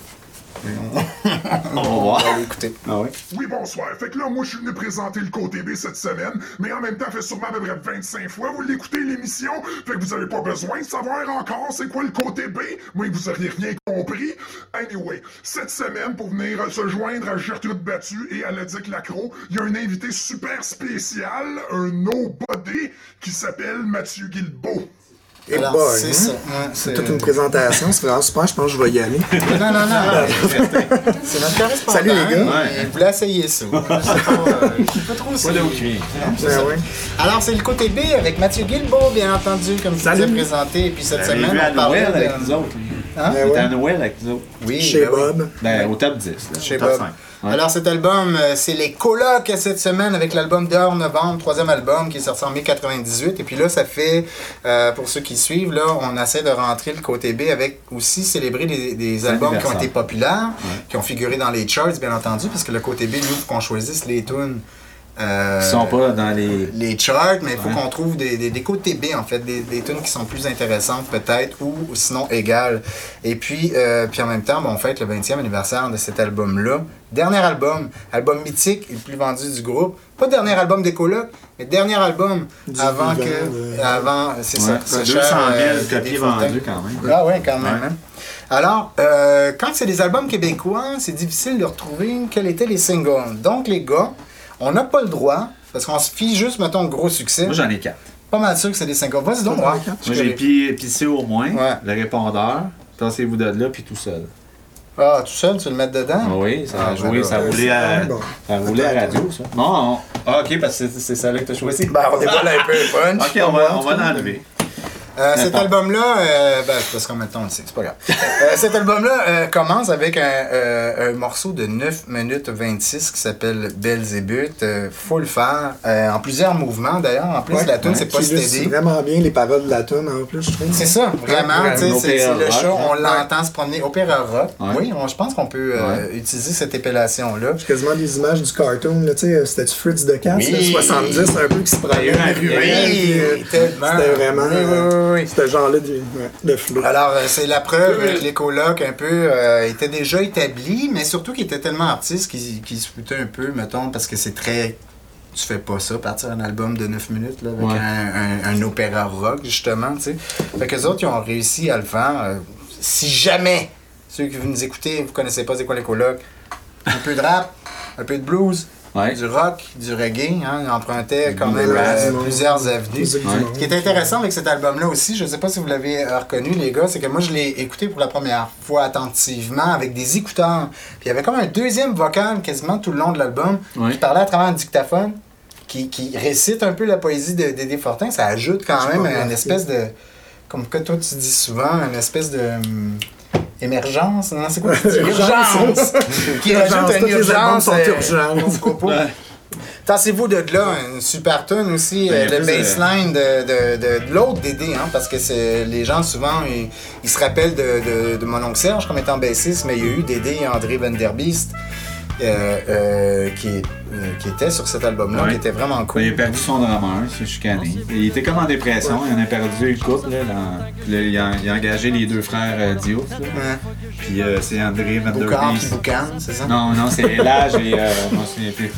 [SPEAKER 2] On va voir.
[SPEAKER 1] On va l'écouter.
[SPEAKER 2] Ah ouais?
[SPEAKER 4] Oui, bonsoir. Fait que là, moi, je suis venu présenter le côté B cette semaine, mais en même temps, fait sûrement à peu près vingt-cinq fois vous l'écoutez, l'émission, fait que vous avez pas besoin de savoir encore c'est quoi le côté B, moi, vous auriez rien compris. Anyway, cette semaine, pour venir se joindre à Gertrude Battu et à Ledic Lacroix, il y a un invité super spécial, un nobody, qui s'appelle Mathieu Guilbeault.
[SPEAKER 5] Et
[SPEAKER 1] Alors,
[SPEAKER 5] boy,
[SPEAKER 1] c'est
[SPEAKER 5] hein?
[SPEAKER 1] ça. Ouais,
[SPEAKER 5] C'est toute une présentation, c'est vraiment super, je pense que je vais y aller.
[SPEAKER 1] Non, non, non. C'est notre correspondant.
[SPEAKER 5] Salut, les gars.
[SPEAKER 1] Ouais. Il voulait essayer ça. Je sais pas, euh, je sais pas trop si...
[SPEAKER 2] Pas de aucune.
[SPEAKER 5] Ben ouais.
[SPEAKER 1] Alors, c'est le côté B avec Mathieu Guilbeault, bien entendu, comme tu
[SPEAKER 5] Salut.
[SPEAKER 1] t'es présenté. Et puis cette
[SPEAKER 2] J'avais
[SPEAKER 1] semaine,
[SPEAKER 2] vu à
[SPEAKER 1] on parlait
[SPEAKER 2] Noël
[SPEAKER 1] de...
[SPEAKER 2] avec nous autres. lui.
[SPEAKER 1] Hein?
[SPEAKER 2] Il
[SPEAKER 5] Ben
[SPEAKER 2] était
[SPEAKER 5] ouais.
[SPEAKER 2] à Noël avec nous autres.
[SPEAKER 1] Oui,
[SPEAKER 5] Chez
[SPEAKER 1] ben oui.
[SPEAKER 5] Bob.
[SPEAKER 2] Ben, au top dix. Là,
[SPEAKER 1] Chez
[SPEAKER 2] au top
[SPEAKER 1] Bob.
[SPEAKER 2] cinq. Ouais.
[SPEAKER 1] Alors cet album, euh, c'est les colocs cette semaine avec l'album Dehors Novembre, troisième album qui est sorti en mai quatre-vingt-dix-huit. Et puis là, ça fait, euh, pour ceux qui suivent, là, on essaie de rentrer le côté B avec aussi célébrer des, des albums qui ont été populaires,
[SPEAKER 2] Ouais.
[SPEAKER 1] qui ont figuré dans les charts, bien entendu, parce que le côté B, nous, il faut qu'on choisisse les tunes. Euh,
[SPEAKER 2] Ils sont pas dans les...
[SPEAKER 1] les charts, mais il faut
[SPEAKER 2] Ouais.
[SPEAKER 1] qu'on trouve des, des, des côtés B, en fait, des, des tunes qui sont plus intéressantes peut-être, ou sinon égales. Et puis, euh, puis en même temps, bon, on fête le vingtième anniversaire de cet album-là. Dernier album, album mythique et le plus vendu du groupe. Pas dernier album des colocs, mais dernier album
[SPEAKER 5] Du
[SPEAKER 1] avant
[SPEAKER 5] vivant,
[SPEAKER 1] que...
[SPEAKER 5] de-
[SPEAKER 1] Avant, c'est
[SPEAKER 2] Ouais,
[SPEAKER 1] ça.
[SPEAKER 2] deux
[SPEAKER 1] ce
[SPEAKER 2] cent
[SPEAKER 1] cher, euh,
[SPEAKER 2] mille copies
[SPEAKER 1] des Fontaines.
[SPEAKER 2] vendues quand même.
[SPEAKER 1] Ah ouais, quand même.
[SPEAKER 2] Ouais.
[SPEAKER 1] Hein? Alors, euh, quand c'est des albums québécois, c'est difficile de retrouver quels étaient les singles. Donc, les gars, on n'a pas le droit, parce qu'on se fie juste, mettons, gros succès.
[SPEAKER 2] Moi, j'en ai quatre.
[SPEAKER 1] Pas mal sûr que c'est des singles. Vas-y donc,
[SPEAKER 5] Moi,
[SPEAKER 1] ouais.
[SPEAKER 2] Moi, j'ai pi- pissé au moins,
[SPEAKER 1] Ouais.
[SPEAKER 2] le répondeur, tassez-vous de là, puis tout seul.
[SPEAKER 1] Ah, tout seul, tu veux le mettre dedans?
[SPEAKER 2] Ah oui, ça
[SPEAKER 1] Ah,
[SPEAKER 2] a
[SPEAKER 1] ben
[SPEAKER 2] joué,
[SPEAKER 1] là,
[SPEAKER 2] ça a
[SPEAKER 5] ouais,
[SPEAKER 2] roulé
[SPEAKER 5] c'est
[SPEAKER 2] à,
[SPEAKER 5] bon.
[SPEAKER 2] ça a roulé à la radio, ça. Non, on- ah, ok, parce que c'est- c'est celle-là que t'as choisi.
[SPEAKER 1] Ben, on dévoile un peu le punch.
[SPEAKER 2] Ok, on va, on va l'enlever.
[SPEAKER 1] Euh, cet
[SPEAKER 2] Attends.
[SPEAKER 1] album-là, euh, ben, parce qu'en même temps, on le sait, c'est pas grave. Euh, cet album-là euh, commence avec un, euh, un morceau de neuf minutes vingt-six qui s'appelle Belzébuth. Euh, faut le faire. Euh, en plusieurs mouvements, d'ailleurs. En plus,
[SPEAKER 5] Ouais,
[SPEAKER 1] la tune,
[SPEAKER 2] ouais,
[SPEAKER 1] c'est pas
[SPEAKER 5] Qui illustre
[SPEAKER 1] steady.
[SPEAKER 5] vraiment bien les paroles de la tune en plus, je trouve.
[SPEAKER 1] C'est ça, vraiment.
[SPEAKER 5] Ouais,
[SPEAKER 1] tu sais,
[SPEAKER 2] un
[SPEAKER 1] c'est c'est
[SPEAKER 2] opéra
[SPEAKER 1] le
[SPEAKER 2] rock,
[SPEAKER 1] show, on
[SPEAKER 5] ouais.
[SPEAKER 1] l'entend se promener. Opéra rock.
[SPEAKER 2] Ouais.
[SPEAKER 1] Oui, on- je pense qu'on peut euh, utiliser cette épellation-là.
[SPEAKER 5] J'ai quasiment des images du cartoon, là, tu sais, c'était-tu Fritz de Casse,
[SPEAKER 1] Oui.
[SPEAKER 5] là, soixante-dix, un peu, qui se promenait
[SPEAKER 2] Il y a eu
[SPEAKER 5] dans
[SPEAKER 2] un-
[SPEAKER 5] les ruelles, puis, euh,
[SPEAKER 1] Oui, tellement.
[SPEAKER 5] C'était vraiment...
[SPEAKER 1] Oui, oui, oui, oui.
[SPEAKER 5] C'était genre là de, ouais, de flow.
[SPEAKER 1] Alors, euh, c'est la preuve que les colocs un peu euh, étaient déjà établis, mais surtout qu'ils étaient tellement artistes qu'ils qu'ils se foutaient un peu, mettons, parce que c'est très... Tu fais pas ça, partir un album de neuf minutes, là, avec
[SPEAKER 2] Ouais.
[SPEAKER 1] un, un, un opéra rock, justement, tu sais. Fait qu'eux autres, ils ont réussi à le faire. Euh, si jamais, ceux qui nous écoutez, vous connaissez pas c'est quoi les colocs, un peu de rap, un peu de blues,
[SPEAKER 2] Ouais.
[SPEAKER 1] du rock, du reggae, hein, ils empruntaient quand même
[SPEAKER 5] rap,
[SPEAKER 1] euh,
[SPEAKER 5] du monde.
[SPEAKER 1] plusieurs avenues.
[SPEAKER 5] Musique du
[SPEAKER 2] Ouais.
[SPEAKER 5] monde.
[SPEAKER 1] Ce qui est intéressant avec cet album-là aussi, je ne sais pas si vous l'avez euh, reconnu, les gars, c'est que moi, je l'ai écouté pour la première fois attentivement avec des écouteurs. Puis il y avait comme un deuxième vocal quasiment tout le long de l'album
[SPEAKER 2] Ouais.
[SPEAKER 1] qui parlait à travers un dictaphone, qui, qui récite un peu la poésie de Dédé Fortin. Ça ajoute quand
[SPEAKER 5] Je
[SPEAKER 1] même
[SPEAKER 5] pas
[SPEAKER 1] une
[SPEAKER 5] remarqué.
[SPEAKER 1] espèce de... Comme que toi, tu dis souvent, une espèce de... hum, émergence, non? C'est quoi? tu dis?
[SPEAKER 5] Urgence.
[SPEAKER 1] Qui rajoute
[SPEAKER 5] Urgence,
[SPEAKER 1] une
[SPEAKER 5] tous les albums
[SPEAKER 1] urgence.
[SPEAKER 5] sont
[SPEAKER 1] euh,
[SPEAKER 5] urgents.
[SPEAKER 1] au propos. Tassez-vous de là, une super tune aussi,
[SPEAKER 2] Ben,
[SPEAKER 1] euh,
[SPEAKER 2] il y a
[SPEAKER 1] le
[SPEAKER 2] plus de-
[SPEAKER 1] baseline de, de, de, de l'autre Dédé, hein, parce que c'est les gens souvent, ils, ils se rappellent de, de, de mon oncle Serge comme étant bassiste, mais il y a eu Dédé et André Van Der Beest euh, euh, qui, euh, qui étaient sur cet album-là,
[SPEAKER 2] Ouais.
[SPEAKER 1] qui était vraiment cool.
[SPEAKER 2] Ben, il a perdu son drummer, c'est chicané. Il était comme en dépression, il en a perdu une couple. Là, dans... Puis là, il, a, il a engagé les deux frères euh, Diouf. là.
[SPEAKER 1] Ouais.
[SPEAKER 2] Puis euh, c'est André Van Der
[SPEAKER 1] Boucard puis
[SPEAKER 2] Beest.
[SPEAKER 1] Boucan, c'est ça?
[SPEAKER 2] Non, non, c'est Elage et euh, je m'en souviens plus.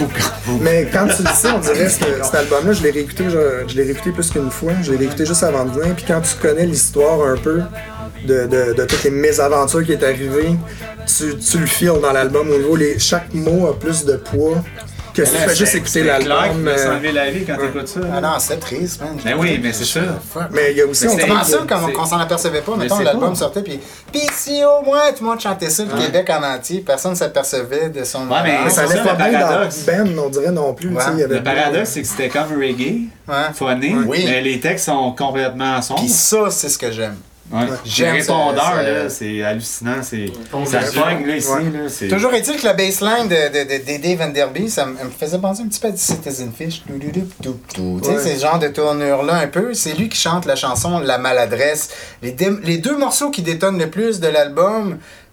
[SPEAKER 5] Mais quand tu le sais, on dirait que cet album-là, je l'ai réécouté, je, je l'ai réécouté plus qu'une fois. Je l'ai réécouté juste avant de venir. Puis quand tu connais l'histoire un peu de, de, de toutes les mésaventures qui est arrivées, tu, tu le files dans l'album. Au niveau, les, chaque mot a plus de poids que si tu fais juste écouter l'album.
[SPEAKER 2] Tu
[SPEAKER 5] euh,
[SPEAKER 2] s'enlever la vie quand t'écoutes ça.
[SPEAKER 1] Ah
[SPEAKER 2] là.
[SPEAKER 1] non, c'est triste, man.
[SPEAKER 2] Ben oui, mais c'est ça.
[SPEAKER 1] Fuck.
[SPEAKER 5] Mais il y a aussi,
[SPEAKER 2] Mais
[SPEAKER 5] on
[SPEAKER 2] c'est-
[SPEAKER 5] dirait
[SPEAKER 1] Comment
[SPEAKER 5] que-
[SPEAKER 1] ça qu'on
[SPEAKER 2] c'est-
[SPEAKER 1] qu'on s'en apercevait pas?
[SPEAKER 2] Mais
[SPEAKER 1] Mettons,
[SPEAKER 2] c'est
[SPEAKER 1] l'album
[SPEAKER 2] pas.
[SPEAKER 1] sortait, puis puis si au moins tout le monde chantait ça, le
[SPEAKER 2] Ouais.
[SPEAKER 1] Québec en entier, personne ne s'apercevait de son...
[SPEAKER 2] Ouais, mais
[SPEAKER 1] Ah,
[SPEAKER 5] ça
[SPEAKER 2] c'est
[SPEAKER 5] allait
[SPEAKER 2] ça,
[SPEAKER 5] pas
[SPEAKER 2] le
[SPEAKER 5] bien dans
[SPEAKER 2] paradoxe.
[SPEAKER 5] Ben, on dirait non plus. tu sais, il y avait
[SPEAKER 2] Le paradoxe, c'est que c'était comme reggae,
[SPEAKER 1] Ouais.
[SPEAKER 2] phoné,
[SPEAKER 1] Oui.
[SPEAKER 2] mais les textes sont complètement sombres.
[SPEAKER 1] Puis ça, c'est ce que j'aime.
[SPEAKER 2] Ouais.
[SPEAKER 1] J'aime
[SPEAKER 2] Le
[SPEAKER 1] ça,
[SPEAKER 2] répondeur,
[SPEAKER 1] ça-
[SPEAKER 2] là, c'est hallucinant. C'est... Ça pogne, là, ici.
[SPEAKER 5] Ouais.
[SPEAKER 2] Là, c'est...
[SPEAKER 1] Toujours est-il que la baseline de, de, de Dédé Van Der Beest, ça me me faisait penser un petit peu à Citizen Fish. Dou, dou, dou, dou, dou. Tu sais,
[SPEAKER 5] Ouais.
[SPEAKER 1] c'est ce genre de tournure-là un peu. C'est lui qui chante la chanson La Maladresse. Les, dé- les deux morceaux qui détonnent le plus de l'album,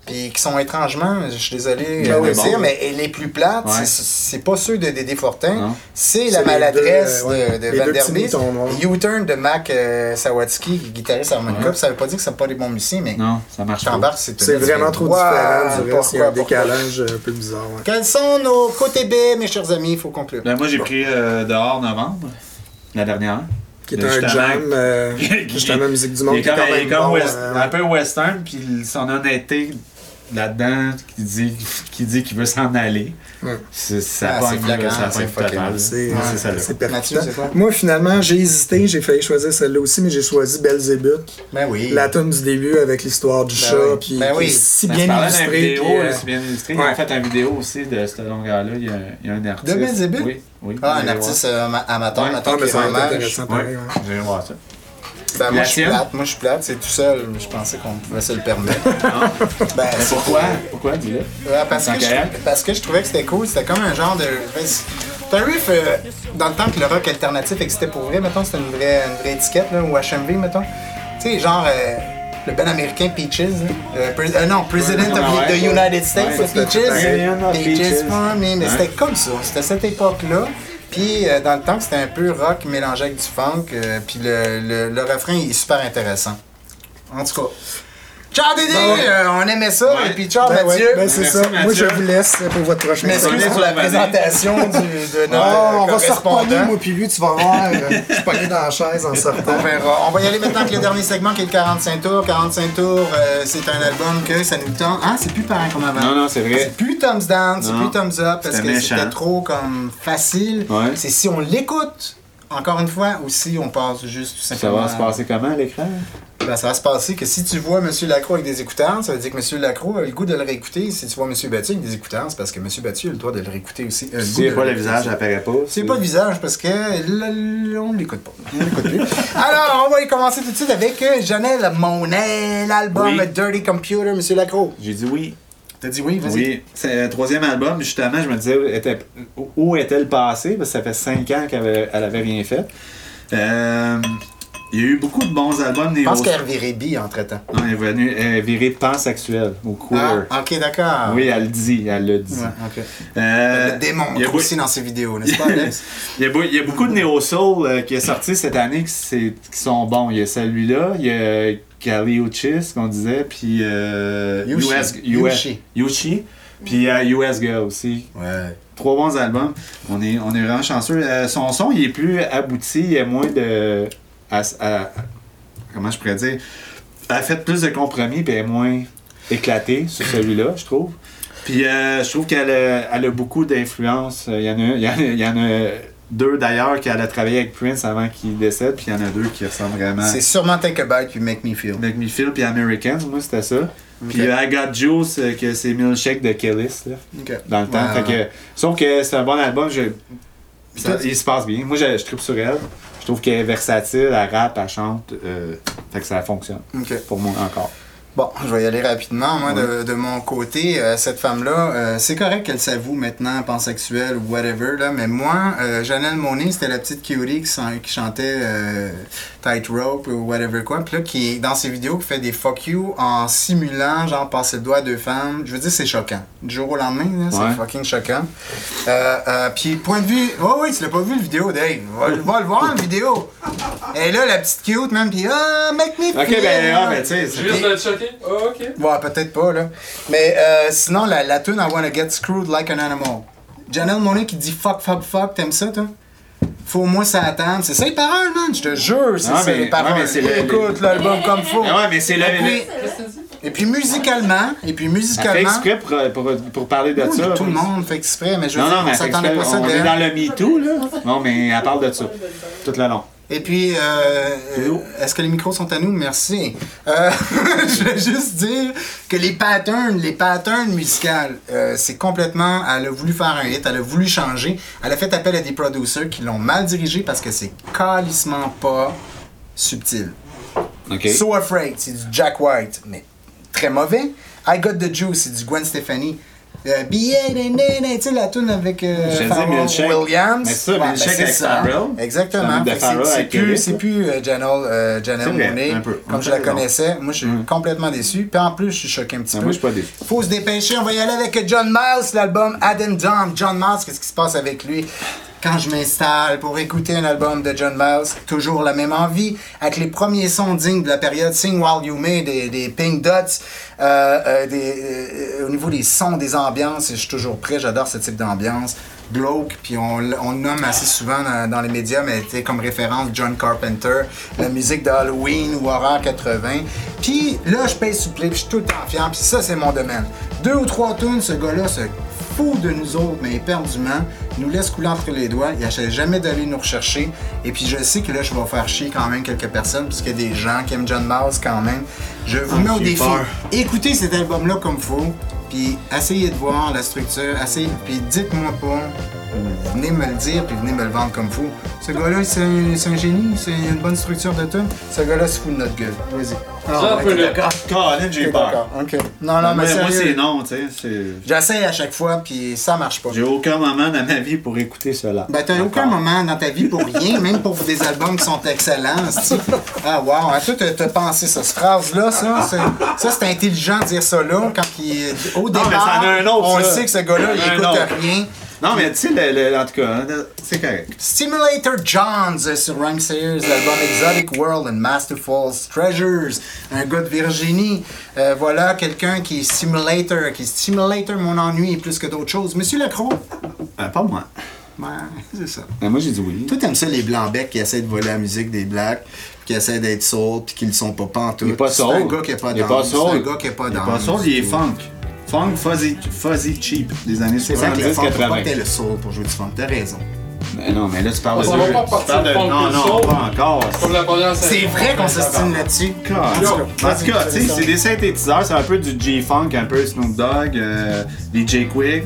[SPEAKER 1] puis qui sont étrangement, je suis désolé
[SPEAKER 5] Ah
[SPEAKER 1] de
[SPEAKER 5] oui,
[SPEAKER 1] le
[SPEAKER 2] bon,
[SPEAKER 1] dire,
[SPEAKER 2] oui.
[SPEAKER 1] mais les plus plates,
[SPEAKER 2] Ouais.
[SPEAKER 1] c'est, c'est pas ceux de Dédé Fortin,
[SPEAKER 2] Non.
[SPEAKER 1] c'est
[SPEAKER 5] C'est
[SPEAKER 1] la
[SPEAKER 5] les
[SPEAKER 1] maladresse
[SPEAKER 5] deux, euh, ouais,
[SPEAKER 1] de, de
[SPEAKER 5] les deux petits
[SPEAKER 1] Vanderbilt.
[SPEAKER 5] moutons noirs.
[SPEAKER 1] U-turn de Mac euh, Sawatsky, guitariste harmonica,
[SPEAKER 2] Ouais.
[SPEAKER 1] ça veut pas dire que c'est pas des bons musiciens, mais
[SPEAKER 2] Non, ça marche pas.
[SPEAKER 1] t'embarques, c'est
[SPEAKER 5] C'est vraiment trop différent du reste. Il y a un
[SPEAKER 1] Pourquoi, pourquoi?
[SPEAKER 5] décalage un peu bizarre. Ouais.
[SPEAKER 1] Quels sont nos côtés B, mes chers amis? Il faut conclure.
[SPEAKER 2] Ben, moi, j'ai pris euh, Dehors Novembre, la dernière.
[SPEAKER 5] Qui est
[SPEAKER 2] Le
[SPEAKER 5] un
[SPEAKER 2] justement-
[SPEAKER 5] jam, euh, justement, musique du monde.
[SPEAKER 2] Il est
[SPEAKER 5] qui est
[SPEAKER 2] comme,
[SPEAKER 5] quand
[SPEAKER 2] il est
[SPEAKER 5] même
[SPEAKER 2] comme
[SPEAKER 5] bon,
[SPEAKER 2] west-
[SPEAKER 5] euh,
[SPEAKER 2] un peu western, puis son honnêteté là-dedans, qui dit qui dit qu'il veut s'en aller.
[SPEAKER 5] Ouais.
[SPEAKER 2] C'est, ça
[SPEAKER 1] Ah,
[SPEAKER 2] pogne,
[SPEAKER 1] c'est flagrant,
[SPEAKER 2] ça
[SPEAKER 1] c'est
[SPEAKER 2] pogne
[SPEAKER 1] fucking-
[SPEAKER 2] total.
[SPEAKER 5] C'est
[SPEAKER 2] Ouais,
[SPEAKER 5] ouais,
[SPEAKER 2] c'est celle-là.
[SPEAKER 5] c'est
[SPEAKER 1] Mathieu,
[SPEAKER 5] percutant.
[SPEAKER 1] c'est quoi?
[SPEAKER 5] Moi, finalement, j'ai hésité. J'ai failli choisir celle-là aussi, mais j'ai choisi Belzébuth.
[SPEAKER 1] Ben oui.
[SPEAKER 5] La tune du début avec l'histoire du
[SPEAKER 1] Ben
[SPEAKER 5] chat,
[SPEAKER 1] oui.
[SPEAKER 5] puis
[SPEAKER 1] Ben
[SPEAKER 5] qui
[SPEAKER 1] oui.
[SPEAKER 5] est si
[SPEAKER 2] Ben,
[SPEAKER 5] bien
[SPEAKER 2] tu parlais d'une
[SPEAKER 5] illustré.
[SPEAKER 2] vidéo,
[SPEAKER 5] puis, euh,
[SPEAKER 2] c'est bien illustré. Ils
[SPEAKER 5] ouais.
[SPEAKER 2] ont fait une vidéo aussi de cette longueur-là. Il y a, il y a un artiste.
[SPEAKER 1] De Belzébuth?
[SPEAKER 2] Oui, oui.
[SPEAKER 1] Ah, un
[SPEAKER 2] Vous allez
[SPEAKER 1] artiste euh, ama- amateur,
[SPEAKER 2] Ouais.
[SPEAKER 1] mettons,
[SPEAKER 5] Ah,
[SPEAKER 1] qui
[SPEAKER 5] mais
[SPEAKER 1] est
[SPEAKER 5] ça va
[SPEAKER 1] en
[SPEAKER 5] être
[SPEAKER 1] hommage.
[SPEAKER 5] intéressant
[SPEAKER 2] voir.
[SPEAKER 5] pareil.
[SPEAKER 2] Ouais,
[SPEAKER 5] ouais.
[SPEAKER 2] je vais voir ça.
[SPEAKER 1] Ben, moi,
[SPEAKER 2] La
[SPEAKER 1] je suis
[SPEAKER 2] tienne?
[SPEAKER 1] plate. Moi, je suis plate. C'est tout seul. Je pensais qu'on pouvait se le permettre.
[SPEAKER 2] Ah.
[SPEAKER 1] Ben,
[SPEAKER 2] Mais
[SPEAKER 1] c'est
[SPEAKER 2] pourquoi? Pourquoi, dis-le?
[SPEAKER 1] Ouais, parce,
[SPEAKER 2] Tant
[SPEAKER 1] que je,
[SPEAKER 2] qu'à elle.
[SPEAKER 1] parce que je trouvais que c'était cool. C'était comme un genre de. C'est un riff euh, dans le temps que le rock alternatif existait pour vrai. Mettons, c'était une vraie, une vraie étiquette, là, ou H M V, mettons. Tu sais, genre. euh, le band américain Peaches, là. Euh, pres- euh, non, President
[SPEAKER 2] Ouais,
[SPEAKER 1] of
[SPEAKER 2] ouais,
[SPEAKER 1] the
[SPEAKER 2] ouais.
[SPEAKER 1] United States,
[SPEAKER 2] Ouais,
[SPEAKER 1] c'est Peaches.
[SPEAKER 2] President of
[SPEAKER 1] Peaches
[SPEAKER 2] Peaches.
[SPEAKER 1] for me. Mais
[SPEAKER 2] Ouais.
[SPEAKER 1] c'était comme ça. C'était cette époque-là. Puis euh, dans le temps, c'était un peu rock mélangé avec du funk. euh, puis le, le, le refrain est super intéressant. En tout cas. Ciao Dédé!
[SPEAKER 5] Bon, ouais.
[SPEAKER 1] Euh, on aimait ça.
[SPEAKER 2] Ouais.
[SPEAKER 1] Et puis ciao
[SPEAKER 5] Ben
[SPEAKER 1] Mathieu!
[SPEAKER 5] ouais, ben c'est
[SPEAKER 2] Merci,
[SPEAKER 5] ça. Moi, je
[SPEAKER 2] Mathieu.
[SPEAKER 5] vous laisse pour votre
[SPEAKER 1] Je
[SPEAKER 5] prochain
[SPEAKER 1] m'excuse
[SPEAKER 2] Merci.
[SPEAKER 1] pour la présentation du, de notre
[SPEAKER 5] Ah, on
[SPEAKER 1] euh,
[SPEAKER 5] va se repogner,
[SPEAKER 1] correspondant.
[SPEAKER 5] moi puis lui, tu vas voir. euh, Je suis pogné dans la chaise en sortant.
[SPEAKER 1] On verra. On va y aller maintenant avec le dernier segment qui est le quarante-cinq tours. quarante-cinq tours, euh, c'est un album que ça nous tend. Ah, c'est plus pareil comme avant.
[SPEAKER 2] Non, non, c'est vrai.
[SPEAKER 1] C'est plus thumbs down, c'est
[SPEAKER 2] Non.
[SPEAKER 1] plus thumbs up parce
[SPEAKER 2] C'était
[SPEAKER 1] que
[SPEAKER 2] méchant.
[SPEAKER 1] c'était trop comme facile.
[SPEAKER 2] Ouais.
[SPEAKER 1] C'est si on l'écoute, encore une fois, ou si on passe juste tout
[SPEAKER 2] Ça
[SPEAKER 1] simplement.
[SPEAKER 2] va se passer comment à l'écran?
[SPEAKER 1] Ben, ça va se passer que si tu vois M. Lacroix avec des écouteurs, ça veut dire que M. Lacroix a le goût de le réécouter. Si tu vois M. Battu avec des écouteurs, c'est parce que M. Battu a le droit de le réécouter aussi. Euh, le goût
[SPEAKER 2] Si
[SPEAKER 1] de
[SPEAKER 2] pas le
[SPEAKER 1] réécouter
[SPEAKER 2] visage,
[SPEAKER 1] aussi.
[SPEAKER 2] apparaît pas.
[SPEAKER 1] C'est pas le visage parce que l- on ne l'écoute pas. On l'écoute plus. Alors, on va y commencer tout de suite avec euh, Janelle Monáe, l'album
[SPEAKER 2] Oui.
[SPEAKER 1] Dirty Computer, M. Lacroix.
[SPEAKER 2] J'ai dit oui.
[SPEAKER 1] T'as dit oui, vas-y.
[SPEAKER 2] Oui, c'est le troisième album, justement, je me disais était, où était le passé, parce que ça fait cinq ans qu'elle avait, elle avait rien fait. Euh, il y a eu beaucoup de bons albums.
[SPEAKER 1] Je pense qu'elle a reviré bi entre-temps.
[SPEAKER 2] Non, elle est venue elle est virée pansexuelle ou queer.
[SPEAKER 1] Ah, ok, d'accord.
[SPEAKER 2] Oui, elle le dit, elle le dit.
[SPEAKER 1] Ouais, ok.
[SPEAKER 2] Euh,
[SPEAKER 1] Elle le démontre
[SPEAKER 2] il y a beau-
[SPEAKER 1] aussi dans ses vidéos, n'est-ce pas, Alex?
[SPEAKER 2] il, y a beau- il y a beaucoup de néo-soul euh, qui est sorti cette année qui, c'est- qui sont bons. Il y a celui-là, il y a Kali Uchis, qu'on disait, puis euh,
[SPEAKER 1] Yushi.
[SPEAKER 2] U S,
[SPEAKER 1] Yushi.
[SPEAKER 2] Yushi, puis euh, U S Girl aussi.
[SPEAKER 1] Ouais.
[SPEAKER 2] Trois bons albums. On est, on est vraiment chanceux. Euh, son son, il est plus abouti. Il y a moins de... à- à- comment je pourrais dire? Elle a fait plus de compromis, puis elle est moins éclatée sur celui-là, je trouve. Puis euh, je trouve qu'elle a, elle a beaucoup d'influence. Il y en a, il y en a, il y en a deux, d'ailleurs, qu'elle a travaillé avec Prince avant qu'il décède, puis il y en a deux qui ressemblent vraiment...
[SPEAKER 1] C'est sûrement Think About puis Make Me Feel.
[SPEAKER 2] Make Me Feel, puis Americans, moi, c'était ça. Puis euh, I Got Juice, euh, que c'est Milkshake de Kellis, là.
[SPEAKER 1] Ok.
[SPEAKER 2] Dans le temps.
[SPEAKER 1] Ouais,
[SPEAKER 2] Fait
[SPEAKER 1] ouais.
[SPEAKER 2] que, sauf que c'est un bon album, je, ça-
[SPEAKER 1] toi, tu-
[SPEAKER 2] il se passe bien. Moi, je, je tripe sur elle. Je trouve qu'elle est versatile, elle rappe, elle chante. euh, fait que ça fonctionne.
[SPEAKER 1] Ok.
[SPEAKER 2] Pour moi encore.
[SPEAKER 1] Bon, je vais y aller rapidement. Moi,
[SPEAKER 2] Ouais.
[SPEAKER 1] de, de mon côté, euh, cette femme-là, euh, c'est correct qu'elle s'avoue maintenant pansexuelle ou whatever, là, mais moi, euh, Janelle Monáe, c'était la petite cutie qui, s'en- qui chantait euh, Tightrope ou whatever quoi, puis là, qui est dans ses vidéos, qui fait des fuck you en simulant, genre, passer le doigt à deux femmes. Je veux dire, c'est choquant. Du jour au lendemain, là, c'est
[SPEAKER 2] Ouais.
[SPEAKER 1] fucking choquant. Euh, euh, puis, point de vue... Oh oui, tu l'as pas vu, le vidéo, Dave. Va, va le voir, le vidéo. Et là, la petite cute, même, puis ah, make me
[SPEAKER 2] Ok,
[SPEAKER 1] feel.
[SPEAKER 2] ben, ah, ben, tu sais,
[SPEAKER 6] Juste
[SPEAKER 2] c'est-
[SPEAKER 6] de te choquer? Oh, ok.
[SPEAKER 1] Ouais, peut-être pas, là. Mais euh, sinon, la, la tune I Wanna Get Screwed Like an Animal. Janelle Monáe qui dit fuck, fuck, fuck, t'aimes ça, toi? Faut au moins s'attendre. C'est ça les paroles, man, je te jure, c'est
[SPEAKER 2] Ah,
[SPEAKER 1] ça
[SPEAKER 2] mais-
[SPEAKER 1] les paroles.
[SPEAKER 2] ouais, mais c'est le-
[SPEAKER 1] Écoute l'album comme faut.
[SPEAKER 2] Ah ouais, mais c'est là.
[SPEAKER 1] Et puis, et puis musicalement, et puis
[SPEAKER 2] Elle fait
[SPEAKER 1] musicalement.
[SPEAKER 2] exprès pour, pour, pour parler de
[SPEAKER 1] Oui,
[SPEAKER 2] ça.
[SPEAKER 1] tout le monde fait exprès, mais je veux
[SPEAKER 2] Non,
[SPEAKER 1] dire,
[SPEAKER 2] non, mais
[SPEAKER 1] on
[SPEAKER 2] elle fait
[SPEAKER 1] s'attendait
[SPEAKER 2] exprès.
[SPEAKER 1] pas ça
[SPEAKER 2] On
[SPEAKER 1] de
[SPEAKER 2] est dans le MeToo, là. Non, mais elle parle de ça. Tout le long.
[SPEAKER 1] Et puis, euh, euh, est-ce que les micros sont à nous? Merci. Euh, je vais juste dire que les patterns, les patterns musicales, euh, c'est complètement... Elle a voulu faire un hit, elle a voulu changer. Elle a fait appel à des producers qui l'ont mal dirigé parce que c'est calissement pas subtil.
[SPEAKER 2] OK.
[SPEAKER 1] So Afraid, c'est du Jack White, mais très mauvais. I Got the Juice, c'est du Gwen Stefani. Euh, billet, né, né, né, tu sais, la tune avec euh,
[SPEAKER 2] Je te dis
[SPEAKER 1] Pharrell
[SPEAKER 2] Milkshake.
[SPEAKER 1] Williams.
[SPEAKER 2] Mais ça,
[SPEAKER 1] Ouais, ben,
[SPEAKER 2] Milkshake
[SPEAKER 1] c'est
[SPEAKER 2] avec
[SPEAKER 1] ça.
[SPEAKER 2] Pharrell.
[SPEAKER 1] Exactement.
[SPEAKER 2] C'est un de
[SPEAKER 1] Fait que
[SPEAKER 2] Pharrell
[SPEAKER 1] c'est- C'est
[SPEAKER 2] avec
[SPEAKER 1] plus,
[SPEAKER 2] Eric,
[SPEAKER 1] c'est
[SPEAKER 2] là.
[SPEAKER 1] plus euh, Janelle, euh, Janelle
[SPEAKER 2] C'est vrai,
[SPEAKER 1] Monáe,
[SPEAKER 2] un peu.
[SPEAKER 1] comme
[SPEAKER 2] Un
[SPEAKER 1] je
[SPEAKER 2] peu
[SPEAKER 1] la
[SPEAKER 2] raison.
[SPEAKER 1] connaissais. Moi, je suis complètement déçu. Puis en plus, je suis choqué un petit
[SPEAKER 2] Ah,
[SPEAKER 1] peu.
[SPEAKER 2] moi, je suis pas déçu.
[SPEAKER 1] Faut se dépêcher. On va y aller avec John Miles, l'album Addendum. John Miles, qu'est-ce qui se passe avec lui? Quand je m'installe pour écouter un album de John Miles, toujours la même envie, avec les premiers sons dignes de la période Sing While You May, des, des Pink Dots, euh, euh, des, euh, au niveau des sons, des ambiances, je suis toujours prêt, j'adore ce type d'ambiance. Glauque, puis on, on le nomme assez souvent dans, dans les médias, mais était comme référence John Carpenter, la musique d'Halloween ou Horror quatre-vingts. Puis là, je paye sous play, puis je suis tout le temps fier, puis ça, c'est mon domaine. Deux ou trois tunes, ce gars-là se fout de nous autres, mais éperdument, nous laisse couler entre les doigts, il n'achète jamais d'aller nous rechercher, et puis je sais que là, je vais faire chier quand même quelques personnes, parce qu'il y a des gens qui aiment John Miles quand même. Je vous
[SPEAKER 2] Ah,
[SPEAKER 1] mets au
[SPEAKER 2] j'ai
[SPEAKER 1] défi.
[SPEAKER 2] peur.
[SPEAKER 1] Écoutez cet album-là comme faut, puis essayez de voir la structure, essayez, puis dites-moi pas, venez me le dire, puis venez me le vendre comme fou. Ce gars-là, c'est un, c'est un génie, c'est une bonne structure de tout. Ce gars-là se fout de notre gueule. Vas-y.
[SPEAKER 3] Ça,
[SPEAKER 1] ok,
[SPEAKER 3] peut le-
[SPEAKER 1] d'accord.
[SPEAKER 2] Colin, j'ai
[SPEAKER 1] Ok,
[SPEAKER 2] peur.
[SPEAKER 1] d'accord. Ok. Non, non,
[SPEAKER 2] moi,
[SPEAKER 1] mais
[SPEAKER 2] moi,
[SPEAKER 1] sérieux,
[SPEAKER 2] c'est non, tu sais. c'est-
[SPEAKER 1] j'essaye à chaque fois, puis ça marche pas.
[SPEAKER 2] J'ai aucun moment dans ma vie pour écouter cela.
[SPEAKER 1] Ben, t'as aucun moment dans ta vie pour rien, même pour des albums qui sont excellents. c'est-tu. Ah, wow. Hein, toi, t'as t'as pensé ça. Cette phrase-là, ça, c'est, ça, c'est intelligent de dire ça là, quand il, au départ,
[SPEAKER 2] mais ça en a un autre,
[SPEAKER 1] on le
[SPEAKER 2] ça.
[SPEAKER 1] sait que ce gars-là, il
[SPEAKER 2] Ça en a un
[SPEAKER 1] écoute
[SPEAKER 2] autre.
[SPEAKER 1] rien.
[SPEAKER 2] Non, mais tu sais, le, le- en tout cas, hein, c'est correct.
[SPEAKER 1] Stimulator Johns euh, sur Rhyme Sayers, l'album Exotic World and Masterful Treasures, un gars de Virginie. Euh, voilà quelqu'un qui est stimulator, qui est stimulator mon ennui plus que d'autres choses. Monsieur Lacroix?
[SPEAKER 2] Euh, pas moi.
[SPEAKER 1] Ouais, c'est ça.
[SPEAKER 2] Euh, moi, j'ai dit oui.
[SPEAKER 1] Toi, t'aimes ça les blancs-becs qui essaient de voler la musique des blacks, qui essaient d'être soul, puis qui le sont pas pantoute.
[SPEAKER 2] Il est pas
[SPEAKER 1] C'est
[SPEAKER 2] soul.
[SPEAKER 1] un gars qui a pas
[SPEAKER 2] Il est pas
[SPEAKER 1] d'âme. C'est
[SPEAKER 2] soul.
[SPEAKER 1] un gars qui a pas
[SPEAKER 2] Il est
[SPEAKER 1] d'âme.
[SPEAKER 2] pas soul, il est funk. Funk fuzzy, fuzzy cheap des années
[SPEAKER 1] C'est ça que le
[SPEAKER 2] soixante-dix
[SPEAKER 1] funk, faut pas
[SPEAKER 2] quatre-vingts.
[SPEAKER 1] que t'aies le soul pour jouer du funk. T'as raison.
[SPEAKER 2] Mais non, mais là, tu parles de...
[SPEAKER 3] Ça va pas
[SPEAKER 2] tu
[SPEAKER 3] partir
[SPEAKER 2] parles de...
[SPEAKER 3] de funk
[SPEAKER 2] Non,
[SPEAKER 3] et
[SPEAKER 2] non,
[SPEAKER 3] soul.
[SPEAKER 2] pas encore.
[SPEAKER 3] Comme la première
[SPEAKER 1] C'est
[SPEAKER 3] saison.
[SPEAKER 1] vrai qu'on s'estime là-dessus.
[SPEAKER 2] En tout cas, tu sais, c'est des synthétiseurs, c'est un peu du G-Funk, un peu Snoop Dogg, euh, D J Quick.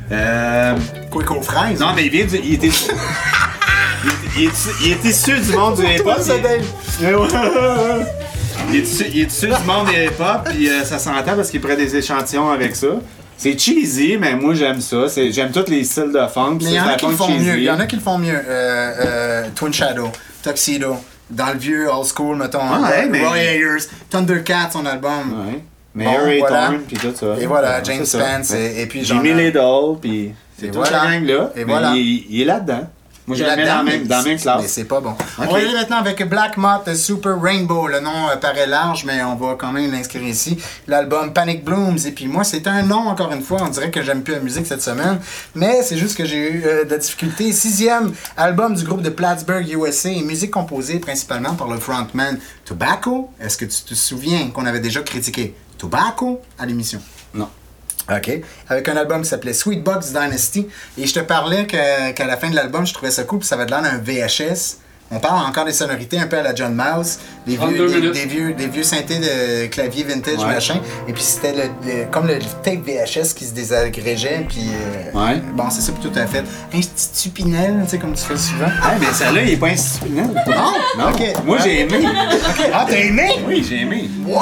[SPEAKER 2] Euh,
[SPEAKER 1] Quick aux fraises.
[SPEAKER 2] non, mais il vient du. Il était. il, est, il, est, il est issu du monde du hip-hop.
[SPEAKER 1] ça,
[SPEAKER 2] il-
[SPEAKER 1] Dave.
[SPEAKER 2] Ouais, ouais, ouais. Il est issu, il est issu du monde du hip-hop, puis euh, ça s'entend parce qu'il prend des échantillons avec ça. C'est cheesy, mais moi j'aime ça. C'est- J'aime tous les styles de funk.
[SPEAKER 1] Mais il y en a qui le font
[SPEAKER 2] cheesy.
[SPEAKER 1] mieux. Il y en a qui le font mieux. Euh, euh, Twin Shadow, Tuxedo, dans le vieux old school, mettons.
[SPEAKER 2] Ouais,
[SPEAKER 1] Roy,
[SPEAKER 2] mais-
[SPEAKER 1] Roy Ayers, Thundercat, son album.
[SPEAKER 2] Ouais. Mais
[SPEAKER 1] Bon,
[SPEAKER 2] Harry
[SPEAKER 1] voilà.
[SPEAKER 2] Thorne, puis tout ça.
[SPEAKER 1] Et voilà,
[SPEAKER 2] Ouais,
[SPEAKER 1] James
[SPEAKER 2] c'est ça.
[SPEAKER 1] Spence, et, et puis
[SPEAKER 2] Jimmy
[SPEAKER 1] genre,
[SPEAKER 2] Lidl, puis c'est
[SPEAKER 1] Et
[SPEAKER 2] toute
[SPEAKER 1] voilà.
[SPEAKER 2] la gang-là.
[SPEAKER 1] Et
[SPEAKER 2] mais
[SPEAKER 1] voilà.
[SPEAKER 2] Il, il est là-dedans. Moi,
[SPEAKER 1] il est
[SPEAKER 2] je le mets dans,
[SPEAKER 1] là-dedans,
[SPEAKER 2] la même-
[SPEAKER 1] mais
[SPEAKER 2] dans la même
[SPEAKER 1] c'est-
[SPEAKER 2] classe.
[SPEAKER 1] Mais c'est pas bon.
[SPEAKER 2] Ok.
[SPEAKER 1] On va y aller maintenant avec Black Moth Super Rainbow. Le nom euh, paraît large, mais on va quand même l'inscrire ici. L'album Panic Blooms. Et puis moi, c'est un nom, encore une fois. On dirait que j'aime plus la musique cette semaine. Mais c'est juste que j'ai eu euh, de la difficulté. Sixième album du groupe de Plattsburgh, U S A. Et musique composée principalement par le frontman Tobacco. Est-ce que tu te souviens qu'on avait déjà critiqué Tobacco à l'émission?
[SPEAKER 2] Non.
[SPEAKER 1] OK. Avec un album qui s'appelait Sweet Bucks Dynasty. Et je te parlais que- qu'à la fin de l'album, je trouvais ça cool, puis ça avait l'air d'un V H S. On parle encore des sonorités un peu à la John Mouse, des vieux,
[SPEAKER 3] trente-deux
[SPEAKER 1] des,
[SPEAKER 3] minutes.
[SPEAKER 1] des vieux, des vieux synthés de clavier vintage,
[SPEAKER 2] Ouais.
[SPEAKER 1] machin. Et puis c'était le, le- comme le tape V H S qui se désagrégeait, puis... euh,
[SPEAKER 2] Ouais.
[SPEAKER 1] Bon, c'est ça, puis tout à fait. Institut Pinel, tu sais, comme tu fais souvent.
[SPEAKER 2] Ah, mais celle-là, il est pas institutionnel.
[SPEAKER 1] Non?
[SPEAKER 2] Non.
[SPEAKER 1] OK.
[SPEAKER 2] Moi, j'ai aimé.
[SPEAKER 1] OK. Ah, t'as aimé?
[SPEAKER 2] Oui, j'ai aimé.
[SPEAKER 1] Wow!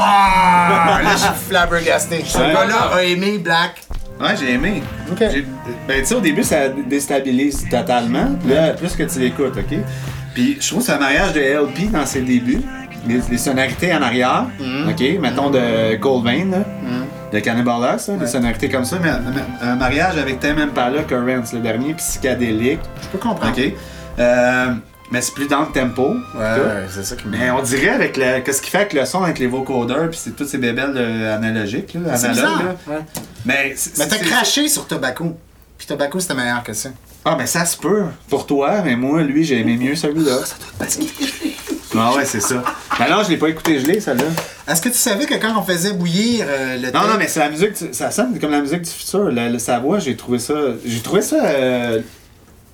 [SPEAKER 1] Là, je suis flabbergasté. Ce
[SPEAKER 2] Ouais.
[SPEAKER 1] gars-là a aimé Black.
[SPEAKER 2] Ouais, j'ai aimé.
[SPEAKER 1] OK.
[SPEAKER 2] J'ai- Ben, tu sais, au début, ça déstabilise totalement. Puis là, plus que tu l'écoutes, OK? Puis je trouve que c'est un mariage de L P dans ses débuts. Les, les sonorités en arrière, OK? Mettons de Cold Vein, là, de Cannibal Ox, là, des sonorités comme ça. Mais un, un mariage avec Tame Impala, Currents, le dernier, puis psychédélique.
[SPEAKER 1] Je peux comprendre.
[SPEAKER 2] OK? Euh, mais c'est plus dans le tempo.
[SPEAKER 1] Ouais,
[SPEAKER 2] tout.
[SPEAKER 1] ouais, c'est ça qui me...
[SPEAKER 2] Mais on dirait avec le. Qu'est-ce qui fait avec le son, avec les vocodeurs, puis c'est toutes ces bébelles euh, analogiques, là,
[SPEAKER 1] C'est
[SPEAKER 2] analogues,
[SPEAKER 1] bizarre.
[SPEAKER 2] là.
[SPEAKER 1] Ouais.
[SPEAKER 2] Mais, c'est-
[SPEAKER 1] Mais t'as
[SPEAKER 2] c'est-
[SPEAKER 1] craché sur Tobacco. Puis Tobacco, c'était meilleur que ça.
[SPEAKER 2] Ah, mais ça se peut. Pour toi, mais moi, lui, j'ai aimé mieux celui-là.
[SPEAKER 1] Parce qu'il est gelé.
[SPEAKER 2] Ah ouais, c'est ça. Ben non, je l'ai pas écouté gelé, celle-là.
[SPEAKER 1] Est-ce que tu savais que quand on faisait bouillir euh, le
[SPEAKER 2] Non,
[SPEAKER 1] tape-
[SPEAKER 2] non, mais c'est la musique, du- ça sonne comme la musique du futur. La- la- sa voix, j'ai trouvé ça. J'ai trouvé ça. euh,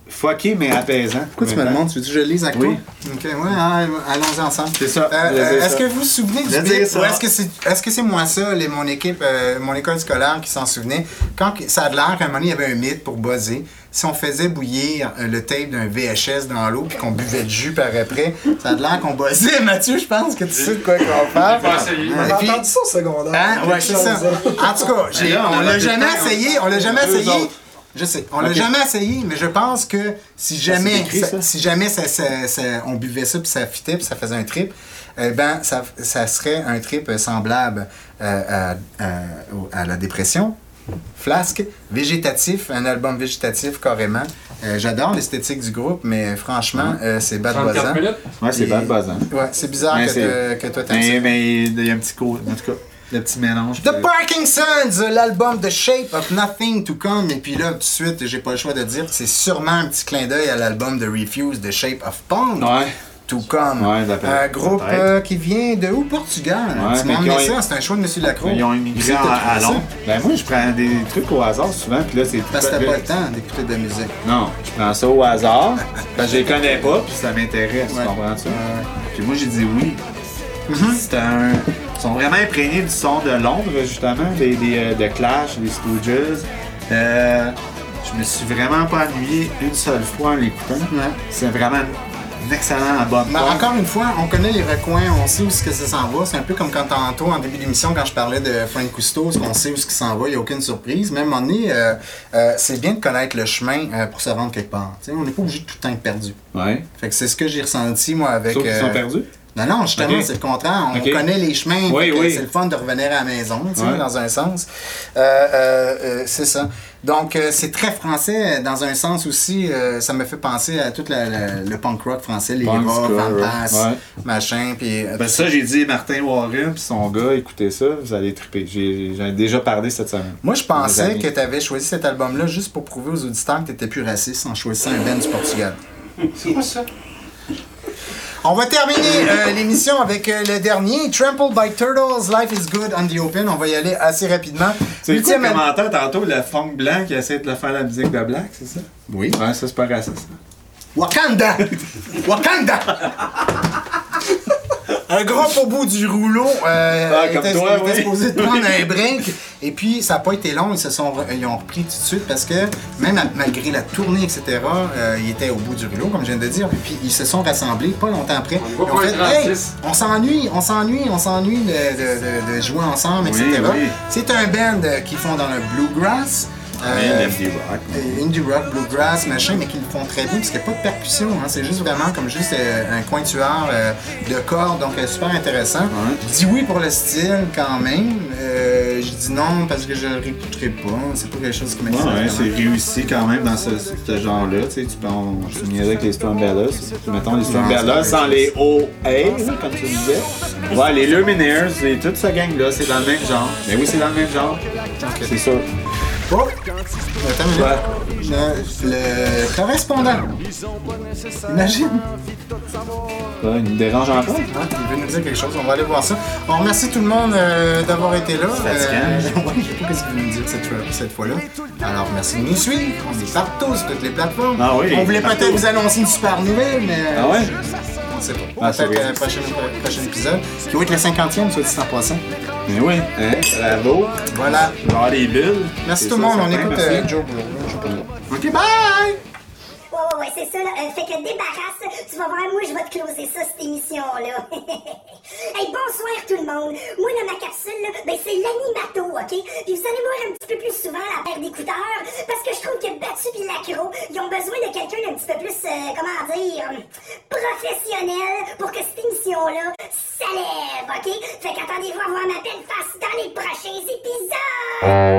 [SPEAKER 2] fucké, mais apaisant.
[SPEAKER 1] Pourquoi tu me le montres? Tu veux que je le lise avec
[SPEAKER 2] Oui.
[SPEAKER 1] toi? Ok, ouais, hein, allons-y ensemble.
[SPEAKER 2] C'est ça.
[SPEAKER 1] Euh,
[SPEAKER 2] Je veux
[SPEAKER 1] euh,
[SPEAKER 2] dire
[SPEAKER 1] est-ce
[SPEAKER 2] ça.
[SPEAKER 1] que vous vous souvenez du
[SPEAKER 2] Je veux
[SPEAKER 1] bit?
[SPEAKER 2] dire ça.
[SPEAKER 1] Ou est-ce que c'est est-ce que c'est moi ça, les, mon équipe, euh, mon école scolaire qui s'en souvenait? Quand ça a l'air qu'à un moment donné, il y avait un mythe pour buzzer. Si on faisait bouillir euh, le tape d'un V H S dans l'eau puis qu'on buvait du jus par après, ça a l'air qu'on buzzait. Mathieu, je pense que tu sais de quoi qu'on parle.
[SPEAKER 6] J'ai pas essayé.
[SPEAKER 1] Ouais,
[SPEAKER 5] On a
[SPEAKER 1] puis-
[SPEAKER 5] entendu ça au secondaire.
[SPEAKER 1] Hein? Ouais, c'est ça. En tout cas, j'ai-
[SPEAKER 2] Là, on
[SPEAKER 1] on
[SPEAKER 2] a
[SPEAKER 1] l'a
[SPEAKER 2] raté
[SPEAKER 1] jamais
[SPEAKER 2] le temps,
[SPEAKER 1] essayé. On l'a jamais
[SPEAKER 2] Deux
[SPEAKER 1] essayé.
[SPEAKER 2] autres.
[SPEAKER 1] Je sais, on l'a
[SPEAKER 2] Ok.
[SPEAKER 1] jamais essayé, mais je pense que si jamais,
[SPEAKER 2] écrit,
[SPEAKER 1] ça-
[SPEAKER 2] ça?
[SPEAKER 1] si jamais ça, ça- ça- on buvait ça puis ça fitait puis ça faisait un trip, eh ben ça, ça serait un trip semblable euh, à, à- au- à la dépression. Flasque, végétatif, un album végétatif carrément. Euh, J'adore l'esthétique du groupe, mais franchement, euh, c'est bad buzzant.
[SPEAKER 6] trente-quatre minutes?
[SPEAKER 2] Ouais, c'est
[SPEAKER 1] Et-
[SPEAKER 2] bad buzzant.
[SPEAKER 1] Ouais, c'est bizarre
[SPEAKER 2] Mais
[SPEAKER 1] que,
[SPEAKER 2] c'est-
[SPEAKER 1] te- que toi t'aimes ça.
[SPEAKER 2] Mais mais il y a un petit coup, en tout cas, le petit mélange.
[SPEAKER 1] The Parkinsons, l'album The Shape of Nothing to Come. Et puis là, tout de suite, j'ai pas le choix de dire que c'est sûrement un petit clin d'œil à l'album The Refuse, The Shape of Punk
[SPEAKER 2] Ouais.
[SPEAKER 1] to Come.
[SPEAKER 2] Ouais, d'après-
[SPEAKER 1] un groupe
[SPEAKER 2] peut-être.
[SPEAKER 1] euh, qui vient de où? Portugal.
[SPEAKER 2] Ouais,
[SPEAKER 1] tu
[SPEAKER 2] mais
[SPEAKER 1] m'as
[SPEAKER 2] qui
[SPEAKER 1] emmené
[SPEAKER 2] ont-
[SPEAKER 1] ça, c'est un choix de M. Lacroix.
[SPEAKER 2] Ils ont immigré
[SPEAKER 1] C'est
[SPEAKER 2] à,
[SPEAKER 1] toi qui
[SPEAKER 2] à
[SPEAKER 1] fais ça?
[SPEAKER 2] Londres. Ben moi, je prends des trucs au hasard souvent, puis là, c'est tout
[SPEAKER 1] Parce que
[SPEAKER 2] à-
[SPEAKER 1] t'as pas le temps d'écouter de la musique.
[SPEAKER 2] Non, je prends ça au hasard, parce que je les connais pas, puis ça m'intéresse,
[SPEAKER 1] Ouais.
[SPEAKER 2] tu comprends ça?
[SPEAKER 1] Ouais.
[SPEAKER 2] Puis moi, j'ai dit oui. C'est un... Ils sont vraiment imprégnés du son de Londres, justement, des, des, euh, de Clash, des Stooges. Euh, je me suis vraiment pas ennuyé une seule fois en l'écoutant.
[SPEAKER 1] Ouais.
[SPEAKER 2] C'est vraiment un excellent album.
[SPEAKER 1] Mais encore une fois, on connaît les recoins, on sait où ce que ça s'en va. C'est un peu comme quand tantôt, en début d'émission, quand je parlais de Frank Cousteau, on sait où ce qui s'en va, il n'y a aucune surprise. Même à un moment donné, euh, euh, c'est bien de connaître le chemin euh, pour se rendre quelque part. T'sais, on n'est pas obligé de tout le temps être perdu.
[SPEAKER 2] Ouais.
[SPEAKER 1] Fait que c'est ce que j'ai ressenti, moi, avec...
[SPEAKER 2] Sauf qu'ils
[SPEAKER 1] euh,
[SPEAKER 2] sont perdus.
[SPEAKER 1] Non, non, justement,
[SPEAKER 2] Ok.
[SPEAKER 1] c'est le contraire. On
[SPEAKER 2] Ok.
[SPEAKER 1] connaît les chemins,
[SPEAKER 2] Oui,
[SPEAKER 1] fait que
[SPEAKER 2] oui.
[SPEAKER 1] c'est le fun de revenir à la maison, tu sais,
[SPEAKER 2] Ouais.
[SPEAKER 1] dans un sens. Euh, euh, euh, c'est ça. Donc, euh, c'est très français, dans un sens aussi, euh, ça me fait penser à tout la- la- le punk rock français, les
[SPEAKER 2] Punk,
[SPEAKER 1] rock,
[SPEAKER 2] ska,
[SPEAKER 1] Van
[SPEAKER 2] rock,
[SPEAKER 1] Pass,
[SPEAKER 2] ouais.
[SPEAKER 1] machin, puis... euh,
[SPEAKER 2] Ben ça, j'ai dit Martin Warren puis son gars, écoutez ça, vous allez triper. J'ai j'en ai déjà parlé cette semaine.
[SPEAKER 1] Moi, je
[SPEAKER 2] Mes
[SPEAKER 1] pensais
[SPEAKER 2] amis.
[SPEAKER 1] que tu avais choisi cet album-là juste pour prouver aux auditeurs que tu n'étais plus raciste en choisissant un band du Portugal.
[SPEAKER 6] C'est quoi ça?
[SPEAKER 1] On va terminer euh, l'émission avec euh, le dernier, Trampled by Turtles, Life is Good on the Open. On va y aller assez rapidement.
[SPEAKER 2] C'est le
[SPEAKER 1] Huitième al-
[SPEAKER 2] commentaire tantôt, le funk blanc qui essaie de faire la musique de black, c'est ça?
[SPEAKER 1] Oui.
[SPEAKER 2] Ouais, ça c'est pas raciste.
[SPEAKER 1] Wakanda! Wakanda! Un groupe au bout du rouleau euh,
[SPEAKER 2] Ah, comme
[SPEAKER 1] était,
[SPEAKER 2] toi,
[SPEAKER 1] était
[SPEAKER 2] oui.
[SPEAKER 1] supposé de prendre un break. Et puis, ça n'a pas été long. Ils se sont re- ils ont repris tout de suite parce que, même à- malgré la tournée, et cetera, euh, ils étaient au bout du rouleau, comme je viens de dire. Et puis, ils se sont rassemblés pas longtemps après.
[SPEAKER 6] On
[SPEAKER 1] Ils
[SPEAKER 6] va
[SPEAKER 1] ont
[SPEAKER 6] pas
[SPEAKER 1] fait,
[SPEAKER 6] être
[SPEAKER 1] hey,
[SPEAKER 6] raciste.
[SPEAKER 1] on s'ennuie, on s'ennuie, on s'ennuie de, de- de- de jouer ensemble, et cetera.
[SPEAKER 2] Oui, oui.
[SPEAKER 1] C'est un band euh, qui font dans le bluegrass.
[SPEAKER 2] Mais
[SPEAKER 1] Euh,
[SPEAKER 2] l'Indie rock.
[SPEAKER 1] euh, indie rock, bluegrass, machin, mais qui le font très bien parce qu'il n'y a pas de percussion. Hein, c'est juste vraiment comme juste euh, un cointueur euh, de cordes, donc euh, super intéressant.
[SPEAKER 2] Ouais.
[SPEAKER 1] Je dis oui pour le style quand même. Euh, je dis non parce que je le réécouterai pas. C'est pas quelque chose qui
[SPEAKER 2] Ouais,
[SPEAKER 1] m'excite.
[SPEAKER 2] ouais,
[SPEAKER 1] vraiment.
[SPEAKER 2] c'est réussi quand même dans ce, ce genre-là. Tu sais, tu peux en tu niaises avec les Stormbellas. Mettons les Stormbellas
[SPEAKER 1] c'est
[SPEAKER 2] sans
[SPEAKER 1] la même
[SPEAKER 2] les O A, là, comme tu disais. Ouais, les Lumineers et toute cette gang-là, c'est dans le même genre. Mais oui, c'est dans le même genre. C'est sûr.
[SPEAKER 1] Oh! Attends une minute.
[SPEAKER 2] Ouais.
[SPEAKER 1] Le, le correspondant. Imagine.
[SPEAKER 2] Ouais, il nous dérange encore.
[SPEAKER 1] Ah, il veut nous dire quelque chose, on va aller voir ça. On remercie tout le monde euh, d'avoir été là.
[SPEAKER 2] C'est fatigant.
[SPEAKER 1] ouais, je sais pas ce qu'il veut nous dire cette, fois- cette fois-là. Alors, merci de nous suivre. On est partout sur toutes les plateformes.
[SPEAKER 2] Ah oui.
[SPEAKER 1] On voulait peut-être vous annoncer une super nouvelle, mais... euh,
[SPEAKER 2] Ah ouais?
[SPEAKER 1] On sait pas.
[SPEAKER 2] Ah, c'est
[SPEAKER 1] Peut-être
[SPEAKER 2] vrai.
[SPEAKER 1] euh, prochain, prochain épisode, qui va être le cinquantième, soit dit en passant.
[SPEAKER 2] Mais oui, hein, bravo.
[SPEAKER 1] Voilà.
[SPEAKER 2] Il va y avoir des bulles.
[SPEAKER 1] Merci
[SPEAKER 2] C'est
[SPEAKER 1] tout le
[SPEAKER 2] ça,
[SPEAKER 1] monde. On
[SPEAKER 2] certain,
[SPEAKER 1] écoute
[SPEAKER 2] merci.
[SPEAKER 1] euh, Joe Blow. Je sais pas trop. OK, bye!
[SPEAKER 7] Ouais, ouais, ouais, c'est ça, là. Euh, fait que débarrasse, tu vas voir, moi, je vais te closer ça, cette émission-là. Hey, bonsoir tout le monde. Moi, dans ma capsule, là, ben, c'est l'animato, OK? Puis vous allez voir un petit peu plus souvent la paire d'écouteurs, parce que je trouve que Battu et Lacro, ils ont besoin de quelqu'un d'un petit peu plus, euh, comment dire, euh, professionnel pour que cette émission-là s'élève, OK? Fait qu'attendez-vous à voir ma belle face dans les prochains épisodes!